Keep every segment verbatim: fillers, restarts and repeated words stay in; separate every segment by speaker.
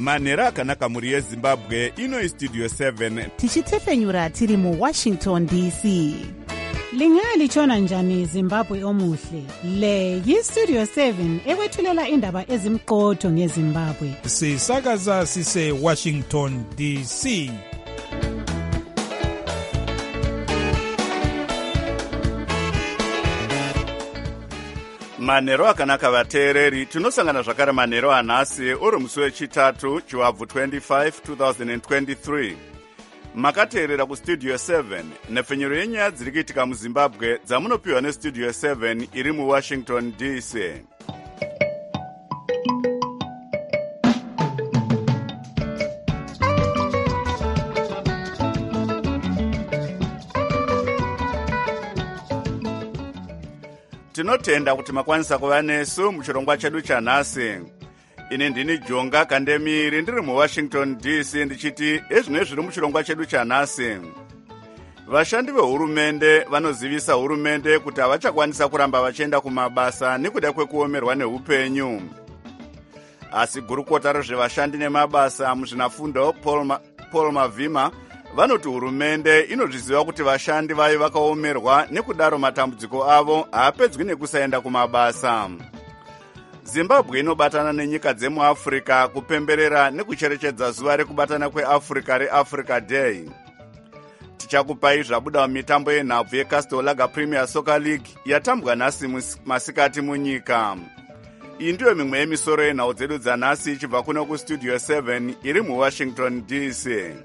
Speaker 1: manhero akanaka mhuri yezimbabwe. Ino istudio seven
Speaker 2: tichitefenyura tiri muwashington D C.
Speaker 3: Lingalitshona njani Zimbabwe omuhle? Le yistudio seven ekwethulela indaba ezimqotho ngeZimbabwe.
Speaker 4: Sisakaza sise Washington D C.
Speaker 1: manhero akanaka vateereri, tinosangana zvakare manhero anhasi uri musi wechitatu chiwabvu twenty-five twenty twenty-three. Makateerera kustudio seven nepfenyuro yenyaya dziri kuitika muzimbabwe dzamunopiwa nestudio seven iri muwashington D C. Tinotenda kuti makwanisa kuva nesu muchirongwa chedu chanhasi. Ini ndini Jonga Kandemiri ndiri muwashington D C ndichiti ezvino zviri muchirongwa chedu chanhasi. Vashandi vehurumende vanozivisa hurumende kuti havachakwanisa kuramba vachienda kumabasa nekuda kwekuomerwa neupenyu. Asi gurukota rezvevashandi nemabasa muzvinafundo Paul, Ma, Paul Mavhima vanoti hurumende inozviziva kuti vashandi vayo vakaomerwa nekudaro matambudziko avo haapedzwi nekusaenda kumabasa. Zimbabwe inobatana nenyika dzemuAfrica kupemberera nekucherechedza zuva rekubatana kweAfrica reAfrica Day. Tichakupai zvabuda mumitambo yenhabvu yeCastel Lager Premier Soccer League yatambwa nhasi masikati munyika. Iyi ndiyo mimwe yemisoro yenhau dzedu dzanhasi ichibva kuno kustudio seven iri muwashington D C.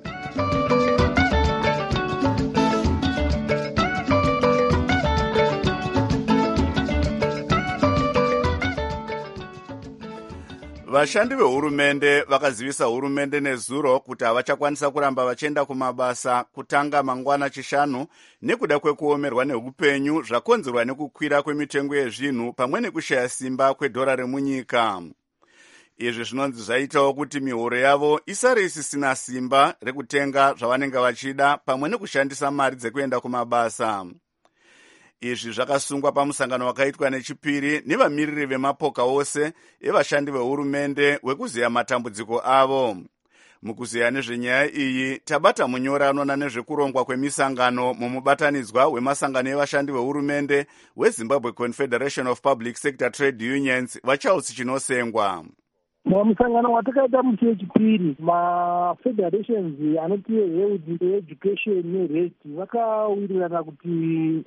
Speaker 1: Vashandi vehurumende vakazivisa hurumende nezuro kuti havachakwanisa kuramba vachienda kumabasa kutanga mangwana chishanu nekuda kwekuomerwa neupenyu zvakonzerwa nekukwira kwemitengo yezvinhu pamwe nekushaya simba kwedhora remunyika. Izvi zvinonzi zvaitawo kuti mihoro yavo isare isisina simba rekutenga zvavanenge vachida pamwe nekushandisa mari dzekuenda kumabasa. Izvi zvakasungwa pamusangano wakaitwa nechipiri nevamiriri vemapoka ose evashandi vehurumende wekuziya matambudziko avo. Mukuziya nezvenyaya iyi tabata munyora anona nezvekurongwa kwemisangano mumubatanidzwa wemasangano evashandi vehurumende weZimbabwe Confederation of Public Sector Trade Unions vaCharles Chinosengwa.
Speaker 5: Musangano watakaita musi wechipiri mafederations anoti health, education nerest vakawirirana kuti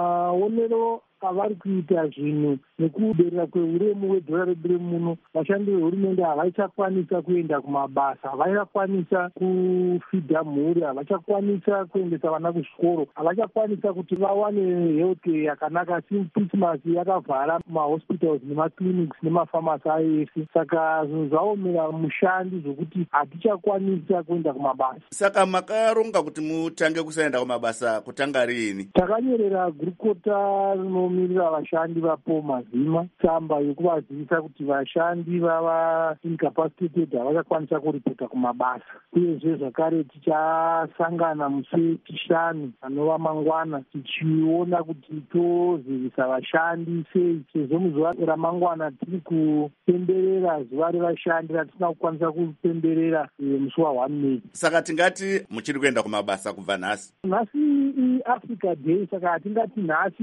Speaker 5: maonero avari kuita zvinhu nekuderera kweuremu hwedhora redu remuno vashandi vehurumende havachakwanisa kuenda kumabasa, havachakwanisa kufidha mhuri, havachakwanisa kuendesa vana kuzvikoro, havachakwanisa kuti vawane health yakanaka since Christmas yakavhara mahospitals nemaclinics nemafamasi ayo ese. Saka zvinhu zvaomera mushandi zvokuti hatichakwanisa kuenda kumabasa.
Speaker 1: Saka makaronga kuti mutange kusaenda kumabasa kutanga rini?
Speaker 5: Takanyorera gurukota rinomirira vashandi vaPaul Mavhima tsamba yokuvazivisa kuti vashandi vava incapacitated havachakwanisa kuripota kumabasa. Uyezve zvakare tichasangana musi wechishanu anova mangwana tichiona kuti tozivisa vashandi sei, sezvo muzuva ramangwana tiri kupemberera zuva revashandi ratisina kukwanisa kupemberera musi waone Mei.
Speaker 1: Saka tingati muchiri kuenda kumabasa kubva nhasi?
Speaker 5: Nhasi iAfrica Day, saka hatingati nhasi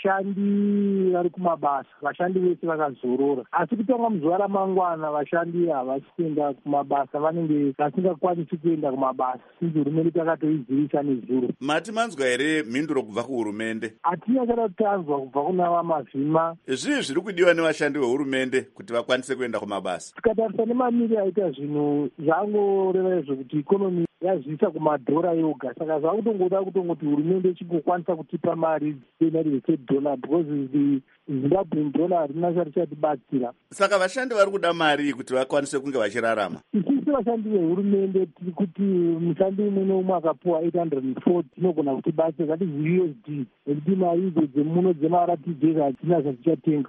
Speaker 5: vashandi vari kumabasa, vashandi vese vakazorora. Asi kutanga muzuva ramangwana vashandi havasi kuenda kumabasa, vanenge vasingakwanisi kuenda kumabasa since hurumende takatoizivisa nezuro.
Speaker 1: Mati manzwa here mhinduro kubva kuhurumende?
Speaker 5: Hatina kana tanzwa kubva kuna vaMavhima.
Speaker 1: Zvii zviri kudiwa nevashandi vehurumende kuti vakwanise kuenda kumabasa?
Speaker 5: Tikatarisa nemaniri aita zvinhu zvangoreva izvo kuti ikonomi yazvisa kumadhora yoga, saka zvakutongoda kutongoti hurumende ichingokwanisa kutipa mari yeunited states dollar because the Zimbabwean dollar harina richatibatsira.
Speaker 1: Saka vashandi vari kuda mari kuti vakwanise kunge vachirarama.
Speaker 5: Isisi vashandi vehurumende tiri kuti mushandi umwe neumwe akapuwa eight hundred forty inogona kutibatsira, that is U S D, nekuti mari idzo dzemuno dzemaratidhezi hadzina zvatichatenga.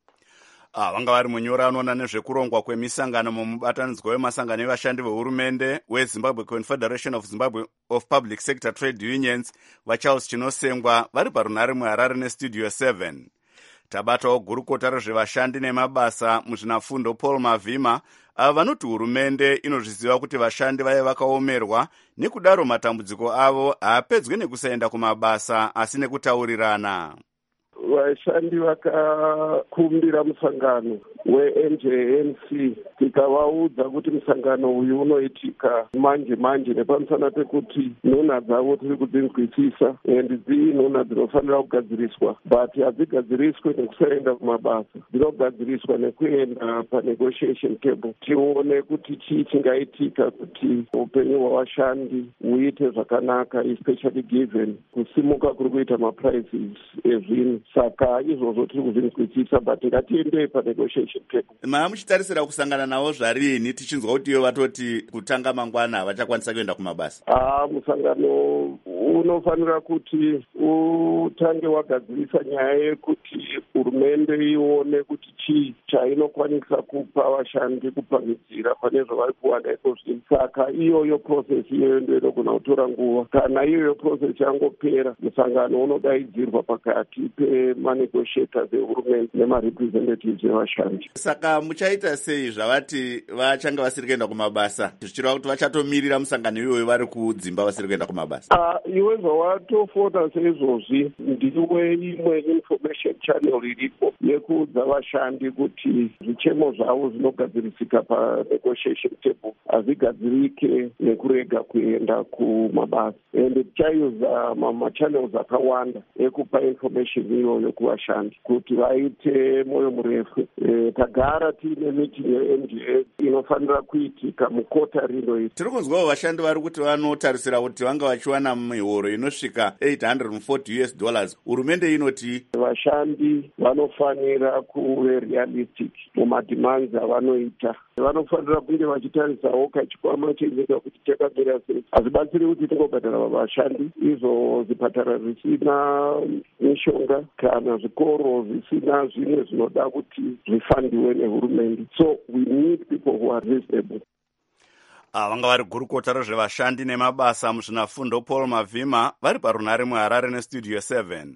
Speaker 1: Ah, vanga vari munyora anoona nezvekurongwa kwemisanganano mumubatanidzwa wemasangano evashandi vehurumende weZimbabwe Confederation of Zimbabwe of Public Sector Trade Unions vaCharles Chinosengwa vari parunhare muHarare nestudio seven. Tabatawo gurukota rezvevashandi nemabasa muzvinafundo Paul Mavhima ava vanoti hurumende inozviziva kuti vashandi vaya vakaomerwa, nekudaro matambudziko avo haapedzwe nekusaenda kumabasa asi nekutaurirana.
Speaker 6: Vashandi vakakumbira musangano we-N J N C tikavaudza kuti musangano uyu unoitika manje manje nepamusana pekuti nhuna dzavo tiri kudzinzwisisa and dzii nhuna dzinofanira kugadziriswa, but hadzigadziriswe nekusaenda kumabasa, dzinogadziriswa nekuenda panegotiation table tione kuti chii chingaitika kuti upenyu hwavashandi huite zvakanaka, especially given kusimuka kuri kuita maprices ezvinhu. Saka izvozvo tiri kuzvinzwisisa, but ngatiendei panegotiation table.
Speaker 1: Maa muchitarisira kusangana navo zvarini tichinzwa kuti ivo vatoti kutanga mangwana vachakwanisa kuenda kumabasa?
Speaker 6: Ah, musangano unofanira kuti utange wagadzirisa nyaya yekuti hurumende ione kuti chii chainokwanisa kupa vashandi kupamhidzira pane zvavari kuwana iko zvinhu. Saka iyoyo process iyoyo ndio inogona kutora nguva. Kana iyoyo process yangopera, musangano unodaidzirwa pakati pemanegotiators ehurumende nemarepresentatives evashandi.
Speaker 1: Saka muchaita sei zvavati vachange vasiri kuenda kumabasa, zvichireva kuti vachatomirira musangano iyoyo vari kudzimba vasiri kuenda kumabasa?
Speaker 6: Uh, iwe zvawatofota seizvozvi ndiwe imwe information channel iripo yekuudza vashandi kuti zvichemo zvavo zvinogadzirisika panegotiation table hazvigadzirike nekurega kuenda kumabasa, and tichayuza machannels akawanda ekupa information iyoyo kuvashandi kuti vaite moyo murefu. E, tagara tiine meeting ye-N G S inofanira kuitika mukota rino iri.
Speaker 1: Tiri kunzwawo vashandi vari kuti vanotarisira kuti vanga vachiwana mihoro inosvika eight hundred forty U S dollars. Hurumende inoti
Speaker 6: vashandi vanofanira kuve realistic mumademands avanoita. Vanofanira kunge vachitarisawo kachikwama chenyika kuti chakamira sei. Hazvibatsiri kuti tingobhadhara vashandi izvo zvipatara zvisina mishonga kana zvikoro zvisina zvimwe zvinoda kuti zvifandiwe nehurumende. So we need people who are reasonable.
Speaker 1: Vanga vari gurukota rezvevashandi nemabasa muzvinafundo Paul Mavhima vari parunhare muHarare nestudio seven.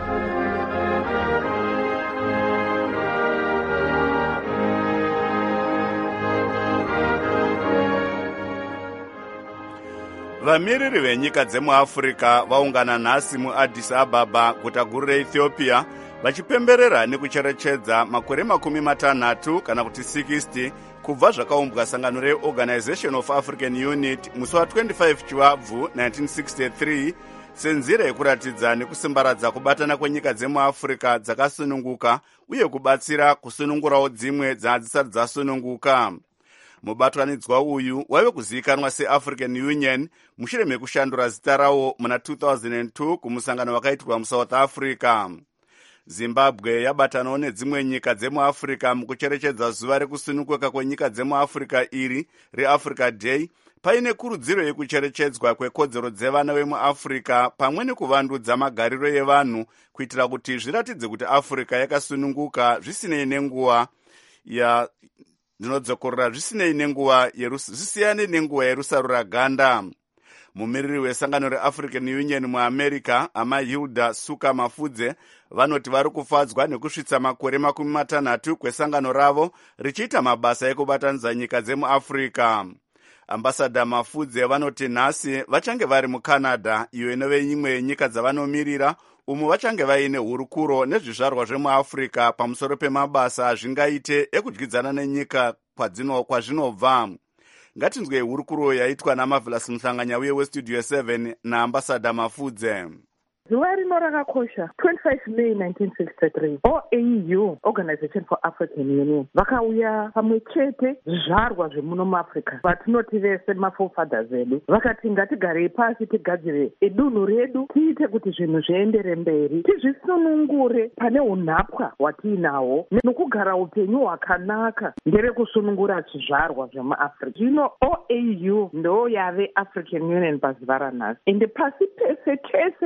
Speaker 1: Vamiriri venyika dzemuAfrica vaungana nhasi muAddis Ababa, guta guru reEthiopia, vachipemberera nekucherechedza makore makumi matanhatu kana kuti sixty kubva zvakaumbwa sangano reOrganization of African Unity musi wa25 Chivabvu nineteen sixty-three senzira yekuratidza nekusimbaradza kubatana kwenyika dzemuAfrica dzakasununguka uye kubatsira kusunungurawo dzimwe dzadzisati dzasununguka. Mubatanidzwa uyu waive kuzivikanwa seAfrican Union mushure mekushandura zita rawo muna two thousand two kumusangano wakaitirwa muSouth Africa. Zimbabwe yabatanawo nedzimwe nyika dzemuAfrica mukucherechedza zuva rekusununguka kwenyika dzemuAfrica iri reAfrica Day, paine kurudziro yekucherechedzwa kwekodzero dzevana vemuAfrica pamwe nekuvandudza magariro evanhu kuitira kuti zviratidze kuti Africa yakasununguka zvisinei nenguva ya dzinodzokorora zvisinei nenguva zvisiyane nenguva yerusarura ganda. Mumiriri wesangano reAfrican Union muAmerica amaHilda Suka Mafudze vanoti vari kufadzwa nekusvitsa makore makumi matanhatu kwesangano ravo richiita mabasa ekubatanidza nyika dzemuAfrica. Ambassador Mafudze vanoti nhasi vachange vari muCanada, iyo inove imwe yenyika dzavanomirira, umu vachange vaine hurukuro nezvizvarwa zvemuAfrica pamusoro pemabasa azvingaite ekudyidzana nenyika kwazvinobva. Ngatinzwe hurukuro yaitwa naMarvelous Mhlanganya uye westudio seven naAmbassador Mafudze.
Speaker 7: Zuva rino rakakosha twenty-five May nineteen sixty-three O A U, Organization for African Union, vakauya pamwe chete zvizvarwa zvemuno muAfrica vatinoti vese maforefathers edu, vakati ngatigarei pasi tigadzire dunhu redu tiite kuti zvinhu zviendere mberi, tizvisunungure pane unhapwa hwatiinawo nekugara upenyu hwakanaka nderekusunungura zvizvarwa zvemuAfrica. Zvino O A U ndo yave African Union pazuva ranhasi, ende pasi pese chese tiri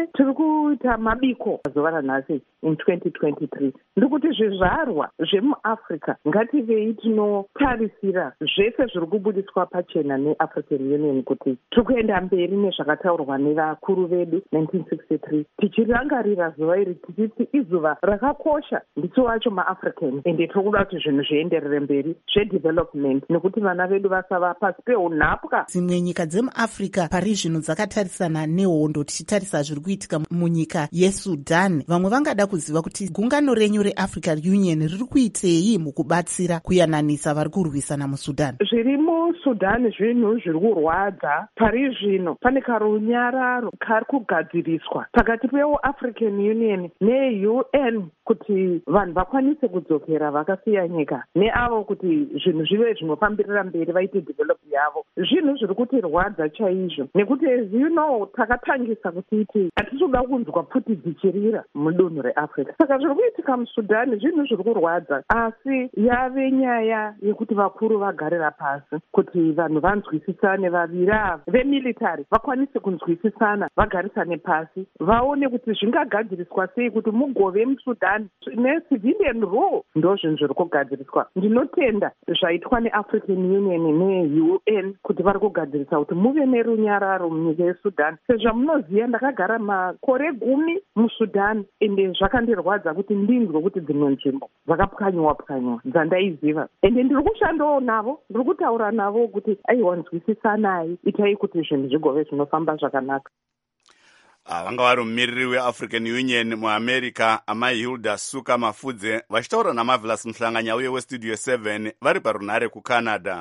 Speaker 7: kuita mabiko zuva ranhasi in twenty twenty-three ndiri kuti zvizvarwa zvemuafrica ngativei tinotarisira zvese zviri kubudiswa pachena neafrican union kuti tiri kuenda mberi nezvakataurwa nevakuru vedu nineteen sixty-three tichirangarira zuva iri tichiti izuva rakakosha ndicho wacho maafrican ende tiri kuda kuti zvinhu zvienderere mberi zvedevelopment nekuti vana vedu vasava pasi peunhapwa.
Speaker 2: Dzimwe nyika dzemuafrica pari zvino dzakatarisana nehondo tichitarisa zviri kuitika munyika yesudan. Vamwe vangada kuziva kuti gungano renyu reafrican union riri kuitei mukubatsira kuyananisa vari kurwisana musudan.
Speaker 7: Zviri musudan zvinhu zviri kurwadza pari zvino pane karunyararo kari kugadziriswa pakati peafrican union neU N kuti vanhu vakwanise kudzokera vakasiya nyika neavo kuti zvinhu zvive zvinofambirira mberi vaite develop yavo. Zvinhu zviri kutirwadza chaizvo nekuti as you know takatangisa kutiti hatitoda kunzwa pfuti dzichirira mudunhu reafrica. Saka zviri kuitika musudani zvinhu zviri kurwadza asi yave nyaya yekuti vakuru vagarira pasi kuti vanhu vanzwisisane, vaviri ava vemilitary vakwanise kunzwisisana, vagarisane pasi vaone kuti zvingagadziriswa sei kuti mugove musudani necivilian rule. Ndo zvinhu zviri kugadziriswa. Ndinotenda zvaitwa neafrican union neU N kuti vari kugadzirisa kuti muve nerunyararo munyika yesudan. Sezvamunoziva ndakagara makore gumi musudan ende zvakandirwadza kuti ndinzwe kuti dzimwe nzvimbo dzakapwanyiwa pwanyiwa dzandaiziva ende ndiri kushandawo navo, ndiri kutaura navo kuti aiwa nzwisisanai, itai kuti zvinhu zvigove zvinofamba zvakanaka.
Speaker 1: Vanga vari mumiriri weAfrican Union muamerica amai Hilda Suka Mafudze vachitaura naMarvelous Muhlanganya uye westudio seven vari parunhare kuCanada.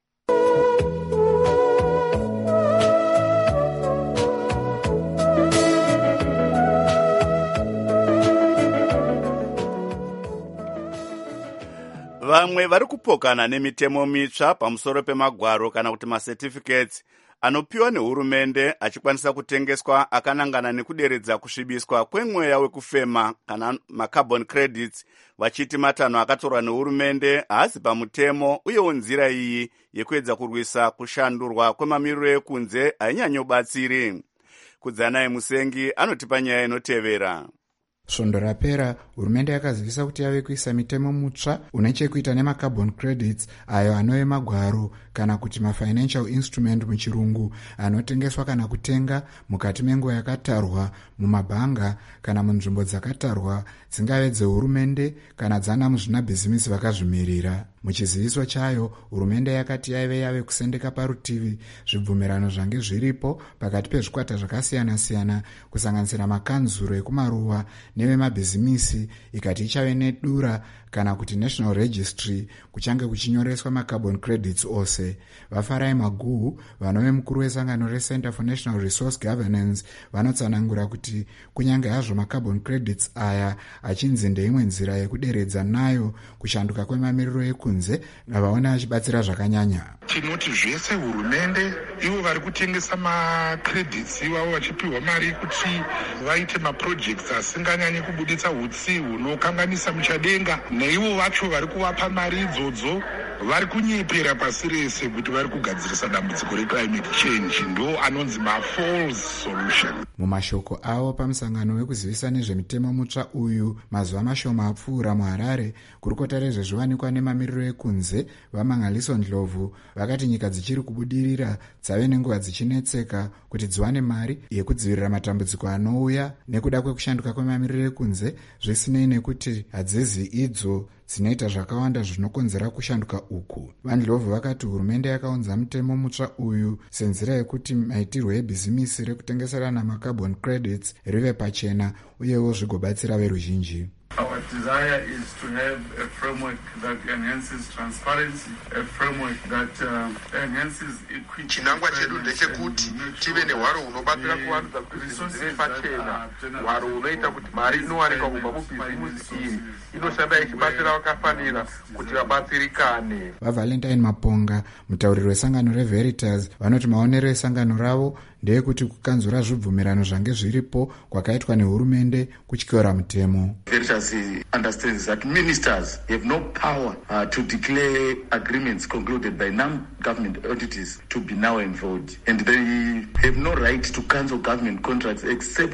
Speaker 1: Vamwe vari kupokana nemitemo mitsva pamusoro pemagwaro kana kuti macertificates anopiwa nehurumende achikwanisa kutengeswa akanangana nekuderedza kusvibiswa kwemweya wekufema kana macarbon credits, vachiti matanho akatorwa nehurumende haasi pamutemo uyewo nzira iyi yekuedza kurwisa kushandurwa kwemamiriro ekunze hainyanyobatsiri. Kudzanai Musengi anotipa nyaya inotevera.
Speaker 8: Svondo rapera hurumende yakazivisa kuti yave kuisa mitemo mutsva une chekuita nemacarbon credits ayo anove magwaro kana kuti mafinancial instrument muchirungu anotengeswa kana kutenga mukati menguva yakatarwa mumabhanga kana munzvimbo dzakatarwa dzingave dzehurumende kana dzana muzvinabhizimisi vakazvimirira. Muchiziviso chayo hurumende yakati yaive yave kusendeka parutivi zvibvumirano zvange zviripo pakati pezvikwata zvakasiyana-siyana kusanganisira makanzuro ekumaruwa nevemabhizimisi, ikati ichave nedura kana kuti national registry kuchange kuchinyoreswa macarbon credits ose. Vafarai Maguhu vanove mukuru wesangano reCenter for National Resource Governance vanotsanangura kuti kunyange hazvo macarbon credits aya achinzi ndeimwe nzira yekuderedza nayo kushanduka kwemamiriro ekunze, vaona achibatsira zvakanyanya.
Speaker 9: Tinoti zvese hurumende ivo vari kutengesa macredits ivavo vachipiwa mari kuti vaite maprojects asinganyanyi kubuditsa hutsi hunokanganisa muchadenga, neivo vacho vari kuvapa mari idzodzo vari kunyepera pasi rese kuti vari kugadzirisa dambudziko reclimate change, ndo anonzi mafalse solution.
Speaker 8: Mumashoko avo pamusangano wekuzivisa nezvemitemo mutsva uyu mazuva mashoma apfuura muHarare, kurukota rezvezviwanikwa nemamiriro ekunze vaMangaliso Ndlovu vakati nyika dzichiri kubudirira dzave nenguva dzichinetseka kuti dziwane mari yekudzivirira matambudziko anouya nekuda kwekushanduka kwemamiriro ekunze, zvisinei nekuti hadzizi idzo dzinoita zvakawanda zvinokonzera kushanduka uku. VaNdlovu vakati hurumende yakaunza mutemo mutsva uyu senzira yekuti maitirwo ebhizimisi rekutengeserana macarbon credits rive pachena uyewo zvigobatsira veruzhinji.
Speaker 10: Our desire is to have a framework that enhances transparency, a framework that uh, enhances equity.
Speaker 9: Chinangwa chedu ndechekuti tive nehwaro hunobatsira kuvanza kuti zvive pachena, hwaro hunoita kuti mari inowanikwa kubva mubhizimisi iri inoshanda ichibatsira vakafanira kuti vabatsirikane. VaValentine Maponga, mutauriri wesangano reVeritas, vanoti maonero esangano ravo ndeyekuti kukanzura zvibvumirano zvange zviripo kwakaitwa nehurumende kutyora mutemo.
Speaker 10: Veritas understands that ministers have no power uh, to declare agreements concluded by non-government entities to be null and void, and they have no right to cancel government contracts except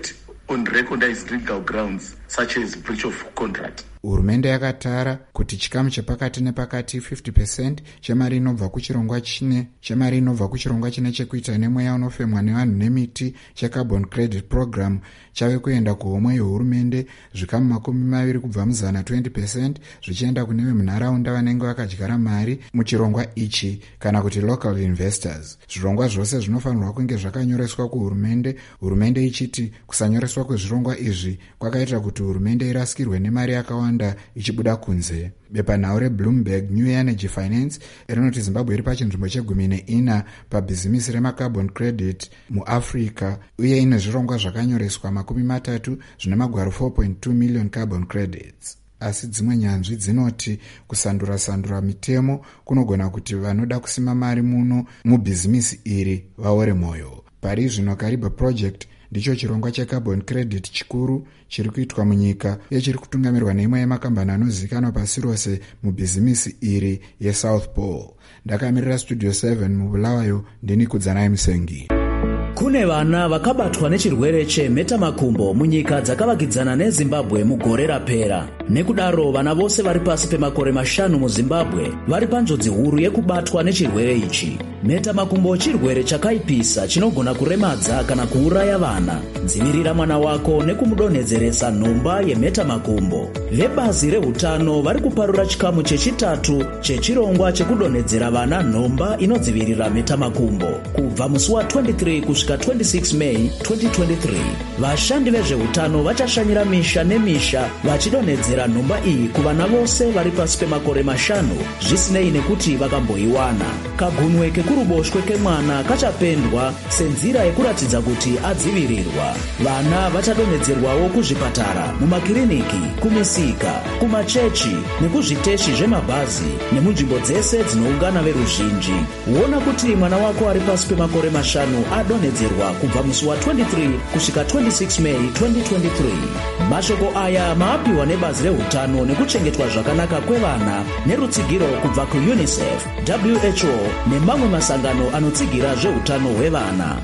Speaker 10: on recognized legal grounds such as breach of contract.
Speaker 8: Hurumende yakatara kuti chikamu chepakati nepakati fifty percent chemari inobva kuchirongwa chine chemari inobva kuchirongwa chine chekuita nemweya unofemwa nevanhu nemiti checarbon credit program chave kuenda kuhomwe yehurumende, zvikamu makumi maviri kubva muzana twenty percent zvichienda kune vemunharaunda vanenge vakadyara mari muchirongwa ichi kana kuti local investors. Zvirongwa zvose zvinofanirwa kunge zvakanyoreswa kuhurumende, hurumende ichiti kusanyoreswa kwezvirongwa izvi kwakaita kuti hurumende irasikirwe nemari yakawanda ichibuda kunze. Bepanhau reBloomberg New Energy Finance rinoti Zimbabwe iri pachinzvimbo chegumi neina pabhizimisi remacarbon credit muAfrica uye ine zvirongwa zvakanyoreswa makumi matatu zvine magwaro four point two million carbon credits. Asi dzimwe nyanzvi dzinoti kusandura-sandura mitemo kunogona kuti vanoda kusima mari muno mubhizimisi iri vaore mwoyo. Pari zvino Kariba Project ndicho chirongwa checarbon credit chikuru chiri kuitwa munyika uye chiri kutungamirwa neimwe yemakambani anozivikanwa pasi rose mubhizimisi iri yeSouth Pole. Ndakamirira Studio seven mubulawayo ndini Kudzanai Musengi.
Speaker 11: Kune vana vakabatwa nechirwere chemhetamakumbo munyika dzakavakidzana neZimbabwe mugore rapera. Nekudaro vana vose vari pasi pemakore mashanu muZimbabwe vari panjodzi huru yekubatwa nechirwere ichi. Mhetamakumbo chirwere chakaipisa chinogona kuremadza kana kuuraya vana. Dzivirira mwana wako nekumudonhedzeresa nhomba yemhetamakumbo. Vebazi reutano vari kuparura chikamu chechitatu chechirongwa chekudonhedzera vana nhomba inodzivirira mhetamakumbo kubva musi wa twenty-three kusvika twenty-six May twenty twenty-three. Vashandi vezveutano vachashanyira misha nemisha vachidonhedzera nhomba iyi kuvana vose vari pasi pemakore mashanu zvisinei nekuti vakamboiwana. Kagunwe kekuruboshwe kemwana kachapendwa senzira yekuratidza kuti adzivirirwa. Vana vachadonhedzerwawo kuzvipatara, mumakiriniki, kumisika, kumachechi nekuzviteshi zvemabhazi nemunzvimbo dzese dzinoungana veruzhinji. Uona kuti mwana wako ari pasi pemakore mashanu adonhedzerwa kubva musi wa twenty-three kusvika twenty-six May twenty twenty-three. Mashoko aya maapiwa nebazi reutano nekuchengetwa zvakanaka kwevana nerutsigiro kubva kuUNICEF, W H O nemamwe masangano anotsigira zveutano hwevana.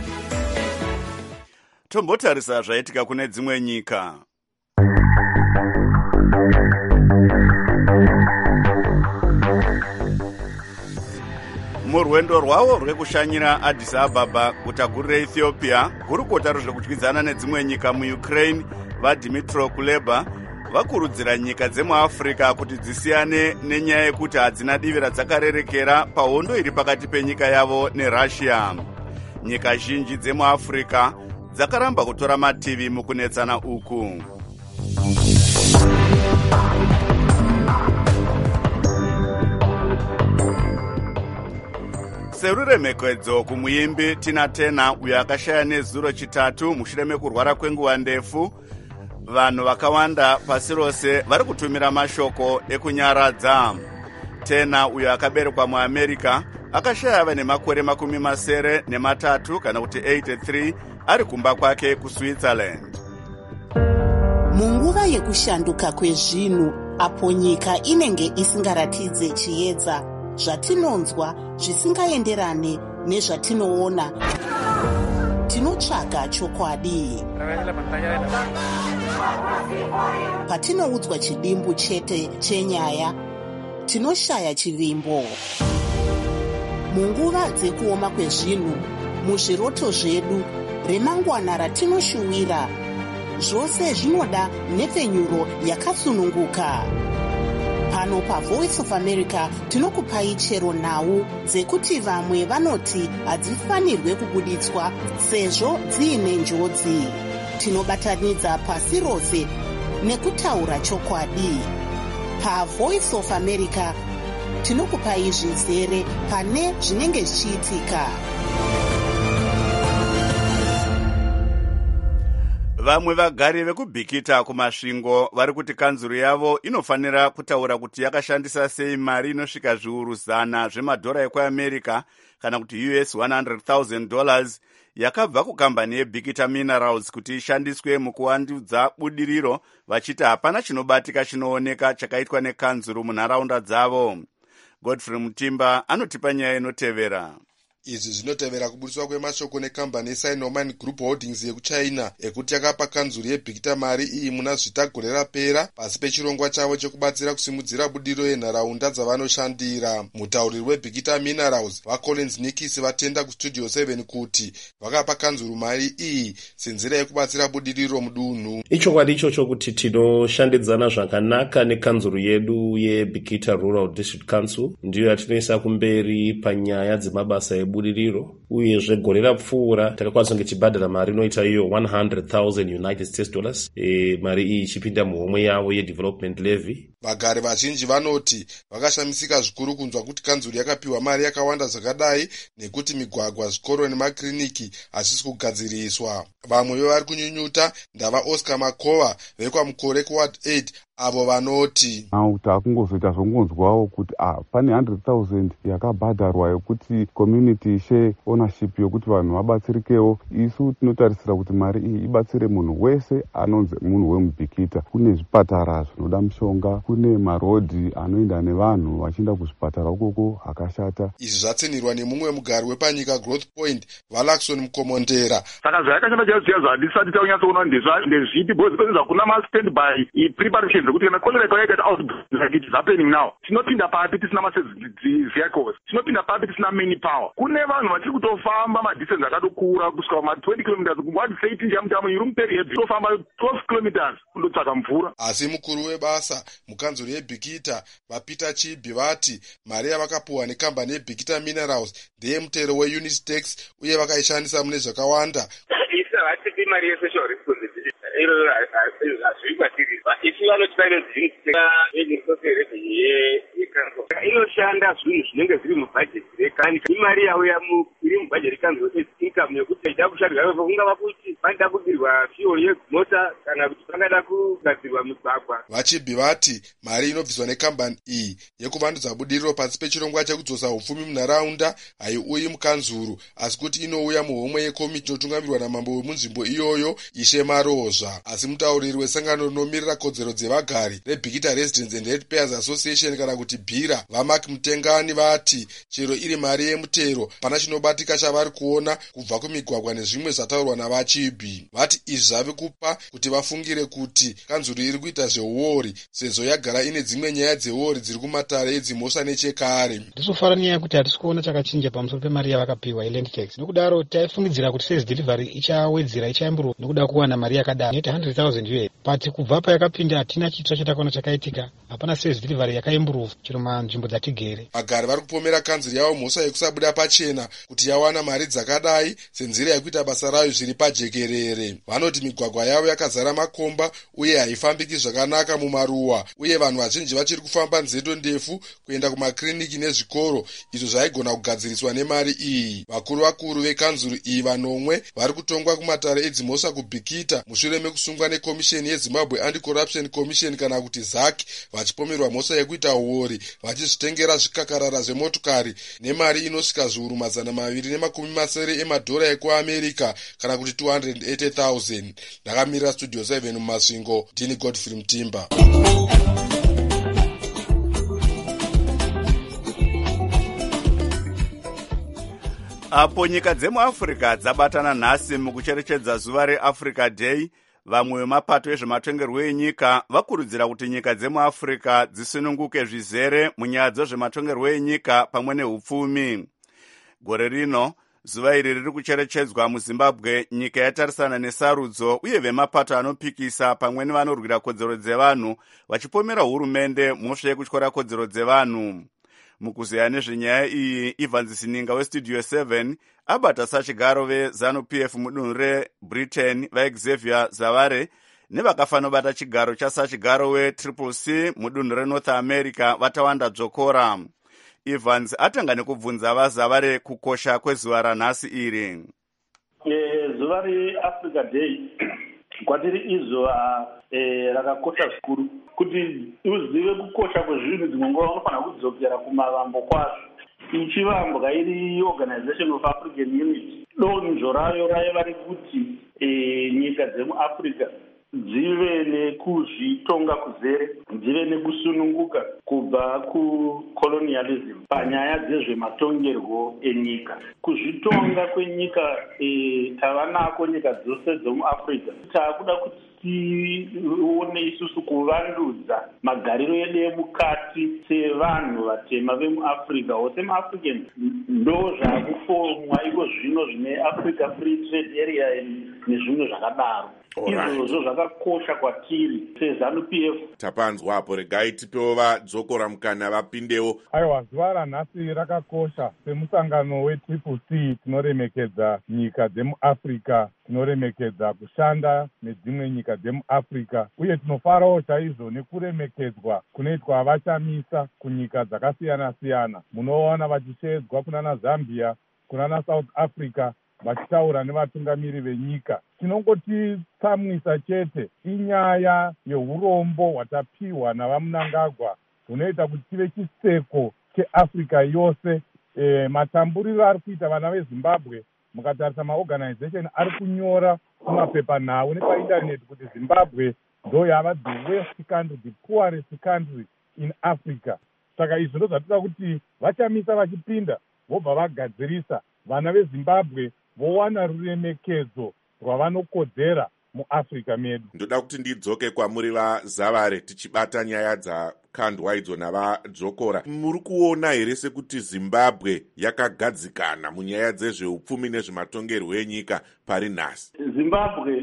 Speaker 1: Tombotarisa zvaitika kune dzimwe nyika. Murwendo rwavo rwekushanyira Addis Ababa guta guru reEthiopia, gurukota rezvekudyidzana nedzimwe nyika muUkraine vaDmytro Kuleba vakurudzira nyika dzemuAfrica kuti dzisiyane nenyaya yekuti hadzina divi radzakarerekera pahondo iri pakati penyika yavo neRussia. Nyika zhinji dzemuAfrica dzakaramba kutora mativi mukunetsana uku. Seruremekedzo kumuimbi Tina Turner uyo akashaya nezuro chitatu mushure mekurwara kwenguva ndefu, vanhu vakawanda pasi rose vari kutumira mashoko ekunyaradza. Turner uyo akaberekwa muAmerica akashaya ava nemakore makumi masere nematatu kana kuti eighty-three ari kumba kwake kuSwitzerland.
Speaker 2: Munguva yekushanduka kwezvinhu apo nyika inenge isingaratidze chiedza, zvatinonzwa zvisingaenderane nezvatinoona, tinotsvaga chokwadi. Patinoudzwa chidimbu chete chenyaya, tinoshaya chivimbo. Munguva dzekuoma kwezvinhu, muzviroto zvedu, remangwana ratinoshuwira, zvose zvinoda nhepfenyuro yakasununguka. Pano paVoice of America tinokupai chero nhau dzekuti vamwe vanoti hadzifanirwe kubuditswa sezvo dziine njodzi. Tinobatanidza pasi rose nekutaura chokwadi. PaVoice of America tinokupai zvizere pane zvinenge zvichiitika.
Speaker 1: Vamwe vagari vekubhikita kumasvingo vari kuti kanzuru yavo inofanira kutaura kuti yakashandisa sei mari inosvika zviuru zana zvemadhora ekuAmerica kana kuti U S one hundred thousand dollars yakabva kukambani yeBhikita Minerals kuti ishandiswe mukuwandudza budiriro, vachiti hapana chinobatika chinooneka chakaitwa nekanzuru munharaunda dzavo. Godfrey Mutimba anotipa nyaya inotevera.
Speaker 12: Izvi zvinotevera kubudiswa kwemashoko nekambani yeSinoman Group Holdings yekuchina ekuti yakapa kanzuru yeBikita mari iyi muna zvitagore rapera pasi pechirongwa chavo chekubatsira kusimudzira budiriro yenharaunda dzavanoshandira. Mutauriri weBikita Minerals vaCollins Nikisi vatenda kustudio seven kuti vakapa kanzuru mari iyi senzira yekubatsira budiriro mudunhu.
Speaker 13: Ichokwadi ichocho kuti tinoshandidzana zvakanaka nekanzuru yedu yeBikita Rural District Council, ndiyo yatinoisa kumberi panyaya dzemabasa ebudiriro, uyezve gore rapfuura takakwanisa kunge tichibhadhara mari inoita iyo one hundred thousand United States dollars, e, mari iyi ichipinda muhomwe yavo yedevelopment levy.
Speaker 12: Vagari vazhinji vanoti vakashamisika zvikuru kunzwa kuti kanzuru yakapiwa mari yakawanda zvakadai nekuti migwagwa, zvikoro nemakiriniki hasisi kugadziriswa. Vamwe vari kunyunyuta ndava Oscar Makova vekwamukore kuward eight avo vanoti
Speaker 14: nawo kuti akungozoita zvongonzwawo kuti ah, pane one hundred thousand yakabhadharwa yokuti community share ownership yokuti vanhu vabatsirikewo. Isu tinotarisira kuti mari iyi ibatsire munhu wese anonzi munhu wemuBikita. Kune zvipatara zvinoda mishonga, kune marodhi anoenda nevanhu vachienda kuzvipatara ukoko akashata.
Speaker 12: Izvi zvatsinirwa nemumwe mugari wepanyika Growth Point Valaxon Mukomondera.
Speaker 15: Saka zvakashanda chaizvo handisati taunyatsoona ndezvipi because kwenza kuna ma stand by preparation kuti kana cholera ikaita outbreak like it is happening now, tinopinda papi tisina ma vehicles, tinopinda papi tisina many power. Kune vanhu vachiri kutofamba ma distance akadokura kusvika ma twenty kilometers kumwadi seiti njamutamu irumuperi yedu tofamba twelve kilometers kundotsvaka mvura.
Speaker 12: Asi mukuru webasa mukanzuru yeBikita vaPeter Chibhi vati mari yavakapuwa nekambani yeBikita Minerals ndeyemutero weunit tax uye vakaishandisa mune zvakawanda.
Speaker 16: Isa vatipi mari yesocial responsibility iro hazvibatiri isi vanotipaire inoshanda zvinhu zvinenge zviri mubhajeti rekanika. Imari yauya iri mubhajeti rekanzuro income yekuti ida kushandira kungava kuti vanoda kudirwa fuel yemota kana kuti vangada kugadzirwa migwagwa.
Speaker 12: Vachibhi vati mari inobviswa nekambani iyi yekuvandudza budiriro pasi pechirongwa chekudzosa upfumi munharaunda haiuyi mukanzuru asi kuti inouya muhomwe yekomiti inotungamirwa namambo wemunzvimbo iyoyo Ishe Marozva. Asi mutauriri wesangano rinomirira kodzero dzevagari reBikita Residents and Ratepayers Association kana kuti bhira vaMark Mutengani vati chero iri mari yemutero pana chinobatika chavari kuona kubva kumigwagwa nezvimwe zvataurwa navaChibhi. Vati izvi zvave kupa kuti vafungire kuti kanzuru iri kuita zveuori sezvo yagara ine dzimwe nyaya dzeuori dziri kumatare edzimhosva nechekare.
Speaker 17: Ndisofara nyaya yekuti hatisi kuona chakachinja pamusoro pemari yavakapiwa yeland tax. Nokudaro taifungidzira kuti sales delivery ichawedzera ichaimburwa nokuda kuwana mari yakadaro one hundred thousand U S. But kubva payakapinda hatina chitsva chatakaona chakaitika. Hapana sales delivery yakaimburwa chero manzvimbo dzatigere.
Speaker 12: Vagari vari kupomera kanzuru yavo mhosva yekusabuda pachena kuti yawana mari dzakadai senzira yekuita basa rayo zviri pajekerere. Vanoti migwagwa yavo yakazara makomba uye haifambiki zvakanaka mumaruwa uye vanhu vazhinji vachiri kufamba nzendo ndefu kuenda kumakiriniki nezvikoro izvo zvaigona kugadziriswa nemari iyi. Vakuru vakuru vekanzuru iyi vanomwe vari kutongwa kumatare edzimhosva kuBikita mushure mekusungwa nekomisheni yeZimbabwe Anti-Corruption Commission kana kuti Z A C vachipomerwa mhosva yekuita uori vachizvitengera zvikakarara zvemotokari nemari inosvika zviuru mazana maviri nemakumi masere emadhora ekuAmerica kana kuti two hundred eighty thousand. Ndakamirira studio seven mumasvingo ndini Godfrey Mtimba.
Speaker 1: Apo nyika dzemuAfrica dzabatana nhasi mukucherechedza zuva reAfrica Day, vamwe vemapato ezvematongerwo enyika vakurudzira kuti nyika dzemuAfrica dzisununguke zvizere munyaya dzezvematongerwo enyika pamwe neupfumi. Gore rino zuva iri riri kucherechedzwa muZimbabwe, nyika yatarisana nesarudzo uye vemapato anopikisa pamwe nevanorwira kodzero dzevanhu vachipomera hurumende mhosva yekutyora kodzero dzevanhu. Mukuzeya nezvenyaya iyi, Evans Sininga westudio seven abata sachigaro veZanu-P F mudunhu reBritain vaXavier Zavare nevakafanobata chigaro chasachigaro weTriple C mudunhu reNorth America vatawanda dzokora. Evans atanga nekubvunza vaZavare kukosha kwezuva ranhasi iri.
Speaker 18: E, zuva reAfrica Day kwatiri izuva e, rakakosha zvikuru kuti uzive kukosha kwezvinhu dzimwe nguva unofanira kudzokera kumavambo kwazvo. Ichivambwa iri Organization of African Unity, donzvo rayo raiva rekuti e, nyika dzemuAfrica dzive nekuzvitonga kuzere, dzive nekusununguka kubva kucolonialism panyaya dzezvematongerwo enyika. Kuzvitonga kwenyika e, tava nako nyika dzose dzomuafrica. Taakuda kuti tione isusu kuvandudza magariro edu emukati sevanhu vatema vemuafrica. Ose maafricans ndo zvakufomwa iko zvino zvine Africa Free Trade Area nezvimwe zvakadaro. Izvozvo zvakakosha kwatiri seZANU P F.
Speaker 19: Tapanzwapo, regai tipewo vadzokora mukana vapindewo.
Speaker 20: Aiwa, zuva ranhasi rakakosha semusangano wetriple C. Tinoremekedza nyika dzemuafrica, tinoremekedza kushanda nedzimwe nyika dzemuafrica, uye tinofarawo chaizvo nekuremekedzwa kunoitwa vachamisa kunyika dzakasiyana-siyana. Munoona vachishedzwa kunana Zambia, kunana South Africa, vachitaura nevatungamiri venyika. Tinongoti tsamwisa chete inyaya yeurombo hwatapiwa navamunangagwa hunoita kuti tive chiseko cheAfrica yose. E, matamburiro ari kuita vana veZimbabwe, mukatarisa maorganization ari kunyora kumapepanhau nepaindaneti kuti Zimbabwe ndo yava the worst country, the poorest country in Africa. Saka izvi ndo zvatoda kuti vachamisa vachipinda vobva vagadzirisa vana veZimbabwe vowana ruremekedzo rwavanokodzera muAfrica medu.
Speaker 19: Ndoda kuti ndidzoke kwamuri vaZavari tichibata nyaya dzakandwa idzo navadzokora. Muri kuona here sekuti Zimbabwe yakagadzikana munyaya dzezveupfumi nezvematongerwo enyika pari nhasi?
Speaker 18: Zimbabwe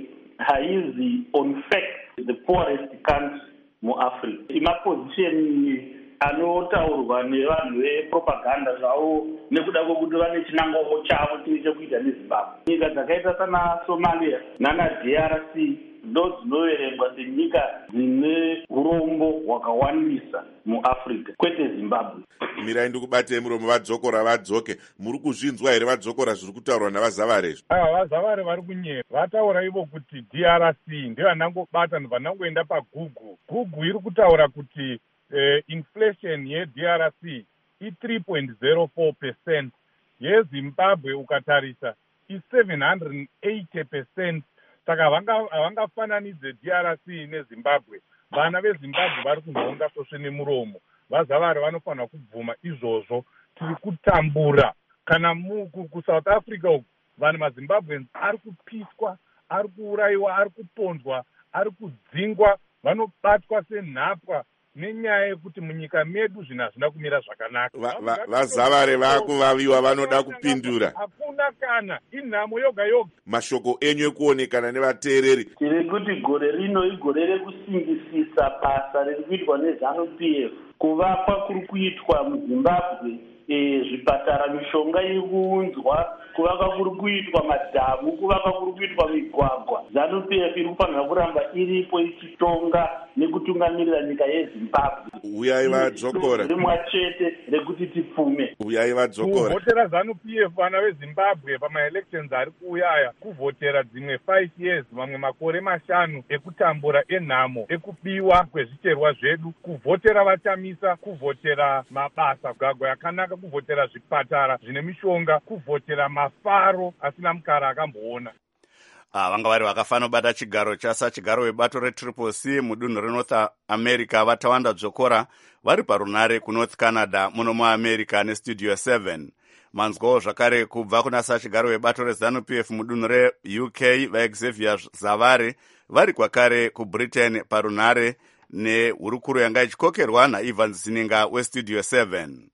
Speaker 18: haizi on fact the poorest country muAfrica. Imapozisheni anotaurwa nevanhu vepropaganda zvavo nekuda kwekuti vane chinangovo chavo chine chekuita neZimbabwe. Nyika dzakaita sana Somalia nana D R C ndo dzinoverengwa senyika dzine urombo hwakawandisa muAfrica, kwete Zimbabwe.
Speaker 19: Mirai ndikubatei muromo vadzokora vadzoke. Muri kuzvinzwa here vadzokora zviri kutaurwa navaZavari izvo?
Speaker 20: Aiwa, vaZavari vari kunyera. Vataura ivo kuti D R C ndevanangobata vanangoenda paGoogle. Google iri kutaura kuti Uh, inflation ye-D R C i-three point zero four percent, yeZimbabwe ukatarisa i-seven hundred eighty percent. Saka havangafananidze D R C neZimbabwe. Vana veZimbabwe vari kunhonga sosve nemuromo. VaZavari vanofanira kubvuma izvozvo. Tiri kutambura kana kuSouth Africa uku vanhu maZimbabweans ari kupiswa, ari kuurayiwa, ari kuponzwa, ari kudzingwa, vanobatwa senhapwa nenyaya yekuti munyika medu zvinhu hazvina kumira zvakanaka.
Speaker 19: VaZavari vakuvaviwa vanoda kupindura.
Speaker 20: Hakuna kana, inhamo yoga yoga.
Speaker 19: Mashoko enyu ekuonekana nevateereri.
Speaker 18: Tiri kuti gore rino igore rekusingisisa basa riri kuitwa neZANU P F. Kuvakwa kuri kuitwa muZimbabwe, e, zvipatara, mishonga iri kuunzwa, kuvakwa kuri kuitwa madhamu, kuvakwa kuri kuitwa migwagwa. ZANU P F iri kufanira kuramba iripo ichitonga nekutungamirira nyika yeZimbabwe.
Speaker 19: Uyai vadzokora.
Speaker 18: Rimwe chete rekuti tipfume.
Speaker 19: Uyai vadzokora.
Speaker 20: Kuvhotera ZANU P F vana veZimbabwe pamaelections ari kuuyaya, kuvhotera dzimwe five years, mamwe makore mashanu ekutambura enhamo, ekubiwa kwezvicherwa zvedu, kuvhotera vachamisa, kuvhotera mabasa gagwa yakanaka, kuvhotera zvipatara zvine mishonga, kuvhotera mafaro asina mukara akamboona.
Speaker 1: Ah, vanga vari vakafana bata chigaro chasa chigaro webato retriple C mudunhu reNorth America vatawanda dzokora vari parunare kuNorth Canada muno muAmerica nestudio seven. Manzwawo zvakare kubva kuna sachigaro webato reZANU P F mudunhu reU K vaXavier Zavari vari kwakare kuBritain parunare nehurukuru yanga ichikokerwa naIvans Zininga westudio seven.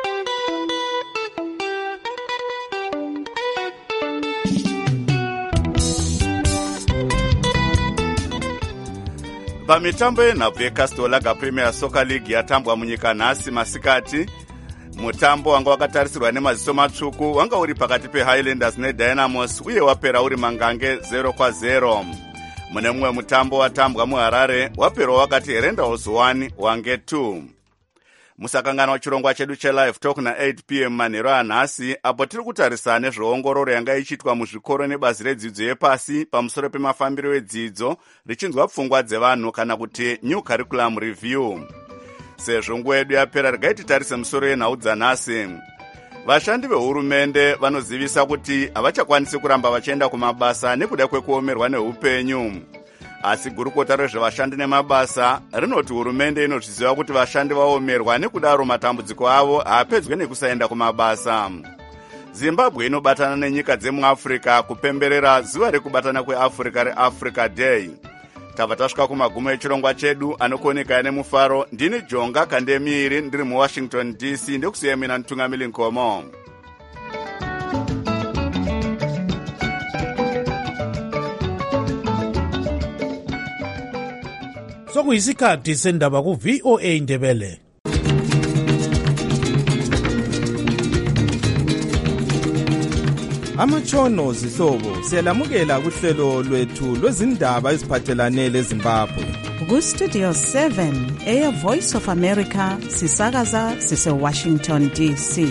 Speaker 1: Pamitambo yenhabvu yeCastel Lager Premier Soccer League yatambwa munyika nhasi masikati, mutambo wanga wakatarisirwa nemaziso matsvuku wanga uri pakati peHighlanders neDynamos uye wapera uri mangange zero kwa zero. Mune mumwe mutambo watambwa muHarare waperwa wakati Randalls one wange two. Musakangana wachirongwa chedu chelive talk na eight p m manhero anhasi apo tiri kutarisa nezveongororo yanga ichitwa muzvikoro nebazi redzidzo yepasi pamusoro pemafambiro edzidzo richinzwa pfungwa dzevanhu kana kuti new curriculum review. Sezvo nguva yedu yapera regai titarise musoro yenhau dzanhasi. Vashandi vehurumende vanozivisa kuti havachakwanisi kuramba vachienda kumabasa nekuda kwekuomerwa neupenyu. asi gurukota rezvevashandi nemabasa rinoti hurumende inozviziva kuti vashandi vaomerwa, nekudaro matambudziko avo haapedzwe nekusaenda kumabasa. Zimbabwe inobatana nenyika dzemuafrica kupemberera zuva rekubatana kweafrica reAfrica Day. Tabva tasvika kumagumo echirongwa chedu, anokuoneka nemufaro. Ndini Jonga Kandemiri, ndiri muWashington D C, ndekusiya mina Ntungamili Nkomo.
Speaker 4: Sokuyisikhathi sendaba ku V O A Ndebele.
Speaker 21: Amatshono zihlobo siyalamukela kuhlelo lwethu lwezindaba eziphathelane leZimbabwe.
Speaker 22: Ku Studio seven eya Voice of America sisakaza sise Washington D C.